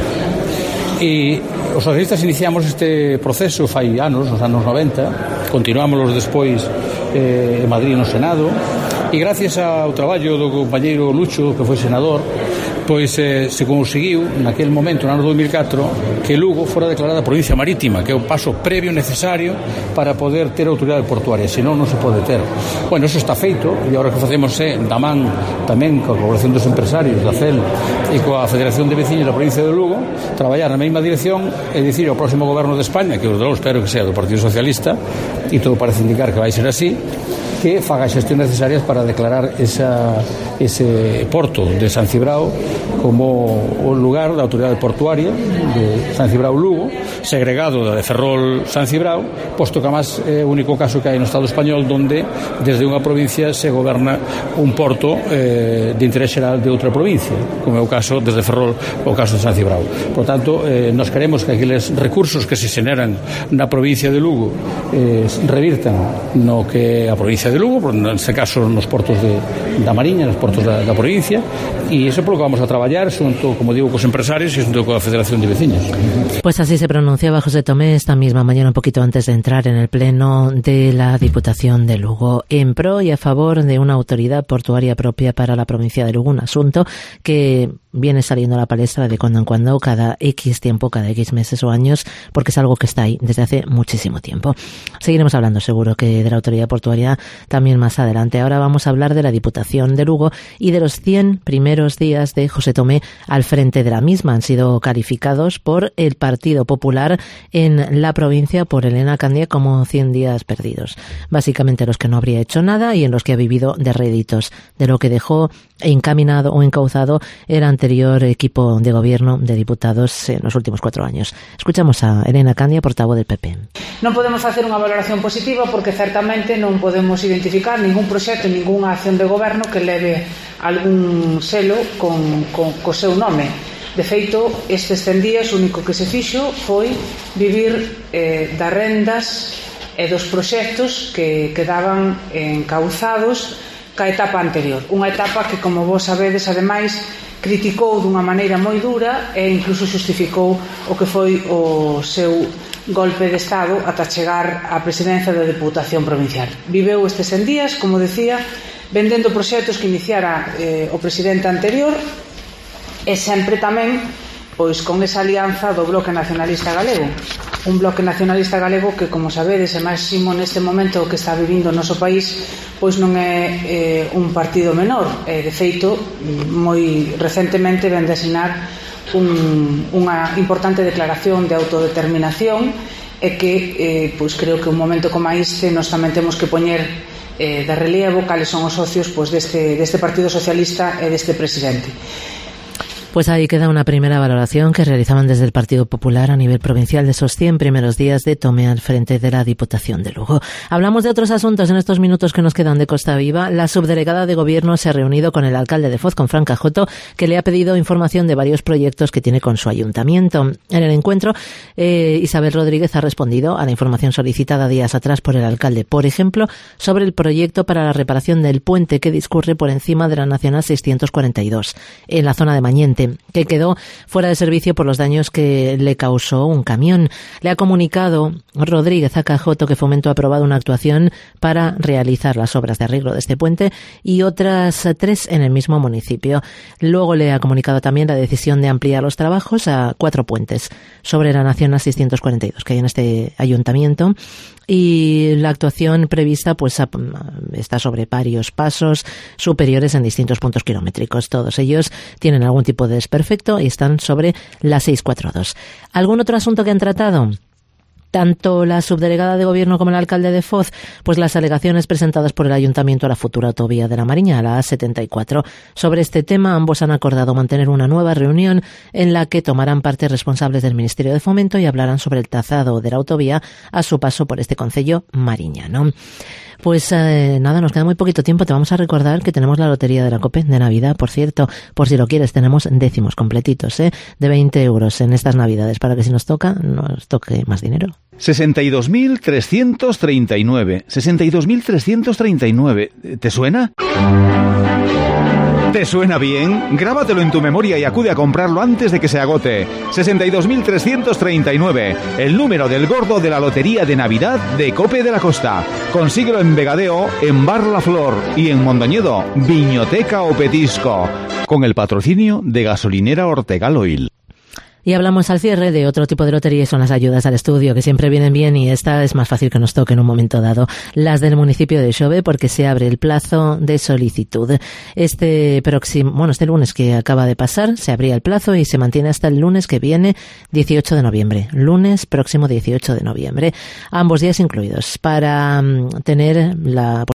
E os socialistas iniciamos este proceso fai anos, nos anos noventa, continuámoslos despois eh, en Madrid no Senado, e gracias ao traballo do compañeiro Lucho, que foi senador, pois eh, se conseguiu naquel momento, no ano dos mil catro, que Lugo fora declarada provincia marítima, que é o paso previo necesario para poder ter autoridade portuaria, senón non se pode ter. Bueno, eso está feito, e agora que facemos é da man tamén coa colaboración dos empresarios da C E L e coa Federación de Veciños da provincia de Lugo, traballar na mesma dirección e dicir ao próximo goberno de España, que eu espero que sea do Partido Socialista, e todo parece indicar que vai ser así, que faga as xestións necesarias para declarar esa, ese porto de San Cibrao como o lugar da autoridade portuaria de San Cibrao Lugo, segregado da de Ferrol San Cibrao, posto que además é o único caso que hai no Estado español donde desde unha provincia se goberna un porto eh, de interés xeral de outra provincia, como é o caso desde Ferrol o caso de San Cibrao. Por tanto, eh, nos queremos que aqueles recursos que se xeneran na provincia de Lugo eh, revirtan no que a provincia de Lugo, neste caso nos portos de, da Mariña, nos portos da, da provincia, e iso polo que vamos a traballar xunto, como digo, cos empresarios e xunto coa Federación de Veciños. Pues así se pronunciaba José Tomé esta misma mañana, un poquito antes de entrar en el pleno de la Diputación de Lugo, en pro y a favor de una autoridad portuaria propia para la provincia de Lugo, un asunto que viene saliendo a la palestra de cuando en cuando, cada X tiempo, cada X meses o años, porque es algo que está ahí desde hace muchísimo tiempo. Seguiremos hablando seguro que de la autoridad portuaria también más adelante. Ahora vamos a hablar de la Diputación de Lugo y de los cien primeros días de José Tomé al frente de la misma. Han sido calificados por el Partido Popular en la provincia, por Elena Candia, como cien días perdidos. Básicamente los que no habría hecho nada y en los que ha vivido de réditos, de lo que dejó encaminado o encauzado el anterior equipo de gobierno de diputados en los últimos cuatro años. Escuchamos a Elena Candia, portavoz del P P. Non podemos facer unha valoración positiva porque certamente non podemos identificar ningún proxecto, ningunha acción de goberno que leve algún selo con, con, co seu nome. De feito, estes cen días o único que se fixo foi vivir eh, das rendas e dos proxectos que quedaban encauzados ca etapa anterior. Unha etapa que, como vos sabedes, ademais, criticou dunha maneira moi dura e incluso xustificou o que foi o seu golpe de Estado ata chegar á presidencia da Diputación Provincial. Viveu estes cen días, como decía, vendendo proxectos que iniciara eh, o presidente anterior e sempre tamén pois con esa alianza do Bloque Nacionalista Galego, un Bloque Nacionalista Galego que, como sabedes, é máximo neste momento que está vivindo o noso país, pois non é eh, un partido menor, e de feito moi recentemente ven de asinar un, unha importante declaración de autodeterminación e que eh, pois creo que un momento como este nos tamén temos que poñer eh, de relievo cales son os socios pois deste, deste Partido Socialista e deste presidente. Pues ahí queda una primera valoración que realizaban desde el Partido Popular a nivel provincial de esos cien primeros días de Tomé al frente de la Diputación de Lugo. Hablamos de otros asuntos en estos minutos que nos quedan de Costa Viva. La subdelegada de Gobierno se ha reunido con el alcalde de Foz, con Fran Cajoto, que le ha pedido información de varios proyectos que tiene con su ayuntamiento. En el encuentro, eh, Isabel Rodríguez ha respondido a la información solicitada días atrás por el alcalde, por ejemplo, sobre el proyecto para la reparación del puente que discurre por encima de la Nacional seiscientos cuarenta y dos, en la zona de Mañente, que quedó fuera de servicio por los daños que le causó un camión. Le ha comunicado Rodríguez a Cajoto que Fomento ha aprobado una actuación para realizar las obras de arreglo de este puente y otras tres en el mismo municipio. Luego le ha comunicado también la decisión de ampliar los trabajos a cuatro puentes sobre la Nacional seiscientos cuarenta y dos que hay en este ayuntamiento. Y la actuación prevista pues está sobre varios pasos superiores en distintos puntos kilométricos. Todos ellos tienen algún tipo de desperfecto y están sobre la seiscientos cuarenta y dos. ¿Algún otro asunto que han tratado? Tanto la subdelegada de Gobierno como el alcalde de Foz, pues las alegaciones presentadas por el Ayuntamiento a la futura autovía de la Mariña, la A setenta y cuatro. Sobre este tema, ambos han acordado mantener una nueva reunión en la que tomarán parte responsables del Ministerio de Fomento y hablarán sobre el trazado de la autovía a su paso por este concello mariñano. Pues eh, nada, nos queda muy poquito tiempo. Te vamos a recordar que tenemos la lotería de la COPE de Navidad, por cierto, por si lo quieres, tenemos décimos completitos, ¿eh? de veinte euros en estas Navidades, para que si nos toca, nos toque más dinero. sesenta y dos mil trescientos treinta y nueve. sesenta y dos mil trescientos treinta y nueve. ¿Te suena? ¿Te suena bien? Grábatelo en tu memoria y acude a comprarlo antes de que se agote. sesenta y dos mil trescientos treinta y nueve, el número del gordo de la lotería de Navidad de Cope de la Costa. Consíguelo en Vegadeo, en Bar La Flor y en Mondoñedo, Viñoteca o Petisco, con el patrocinio de Gasolinera Ortegal Oil. Y hablamos al cierre de otro tipo de lotería y son las ayudas al estudio, que siempre vienen bien, y esta es más fácil que nos toque en un momento dado. Las del municipio de Xove, porque se abre el plazo de solicitud. Este próximo, bueno, este lunes que acaba de pasar, se abría el plazo y se mantiene hasta el lunes que viene, dieciocho de noviembre. Lunes próximo dieciocho de noviembre. Ambos días incluidos, para um, tener la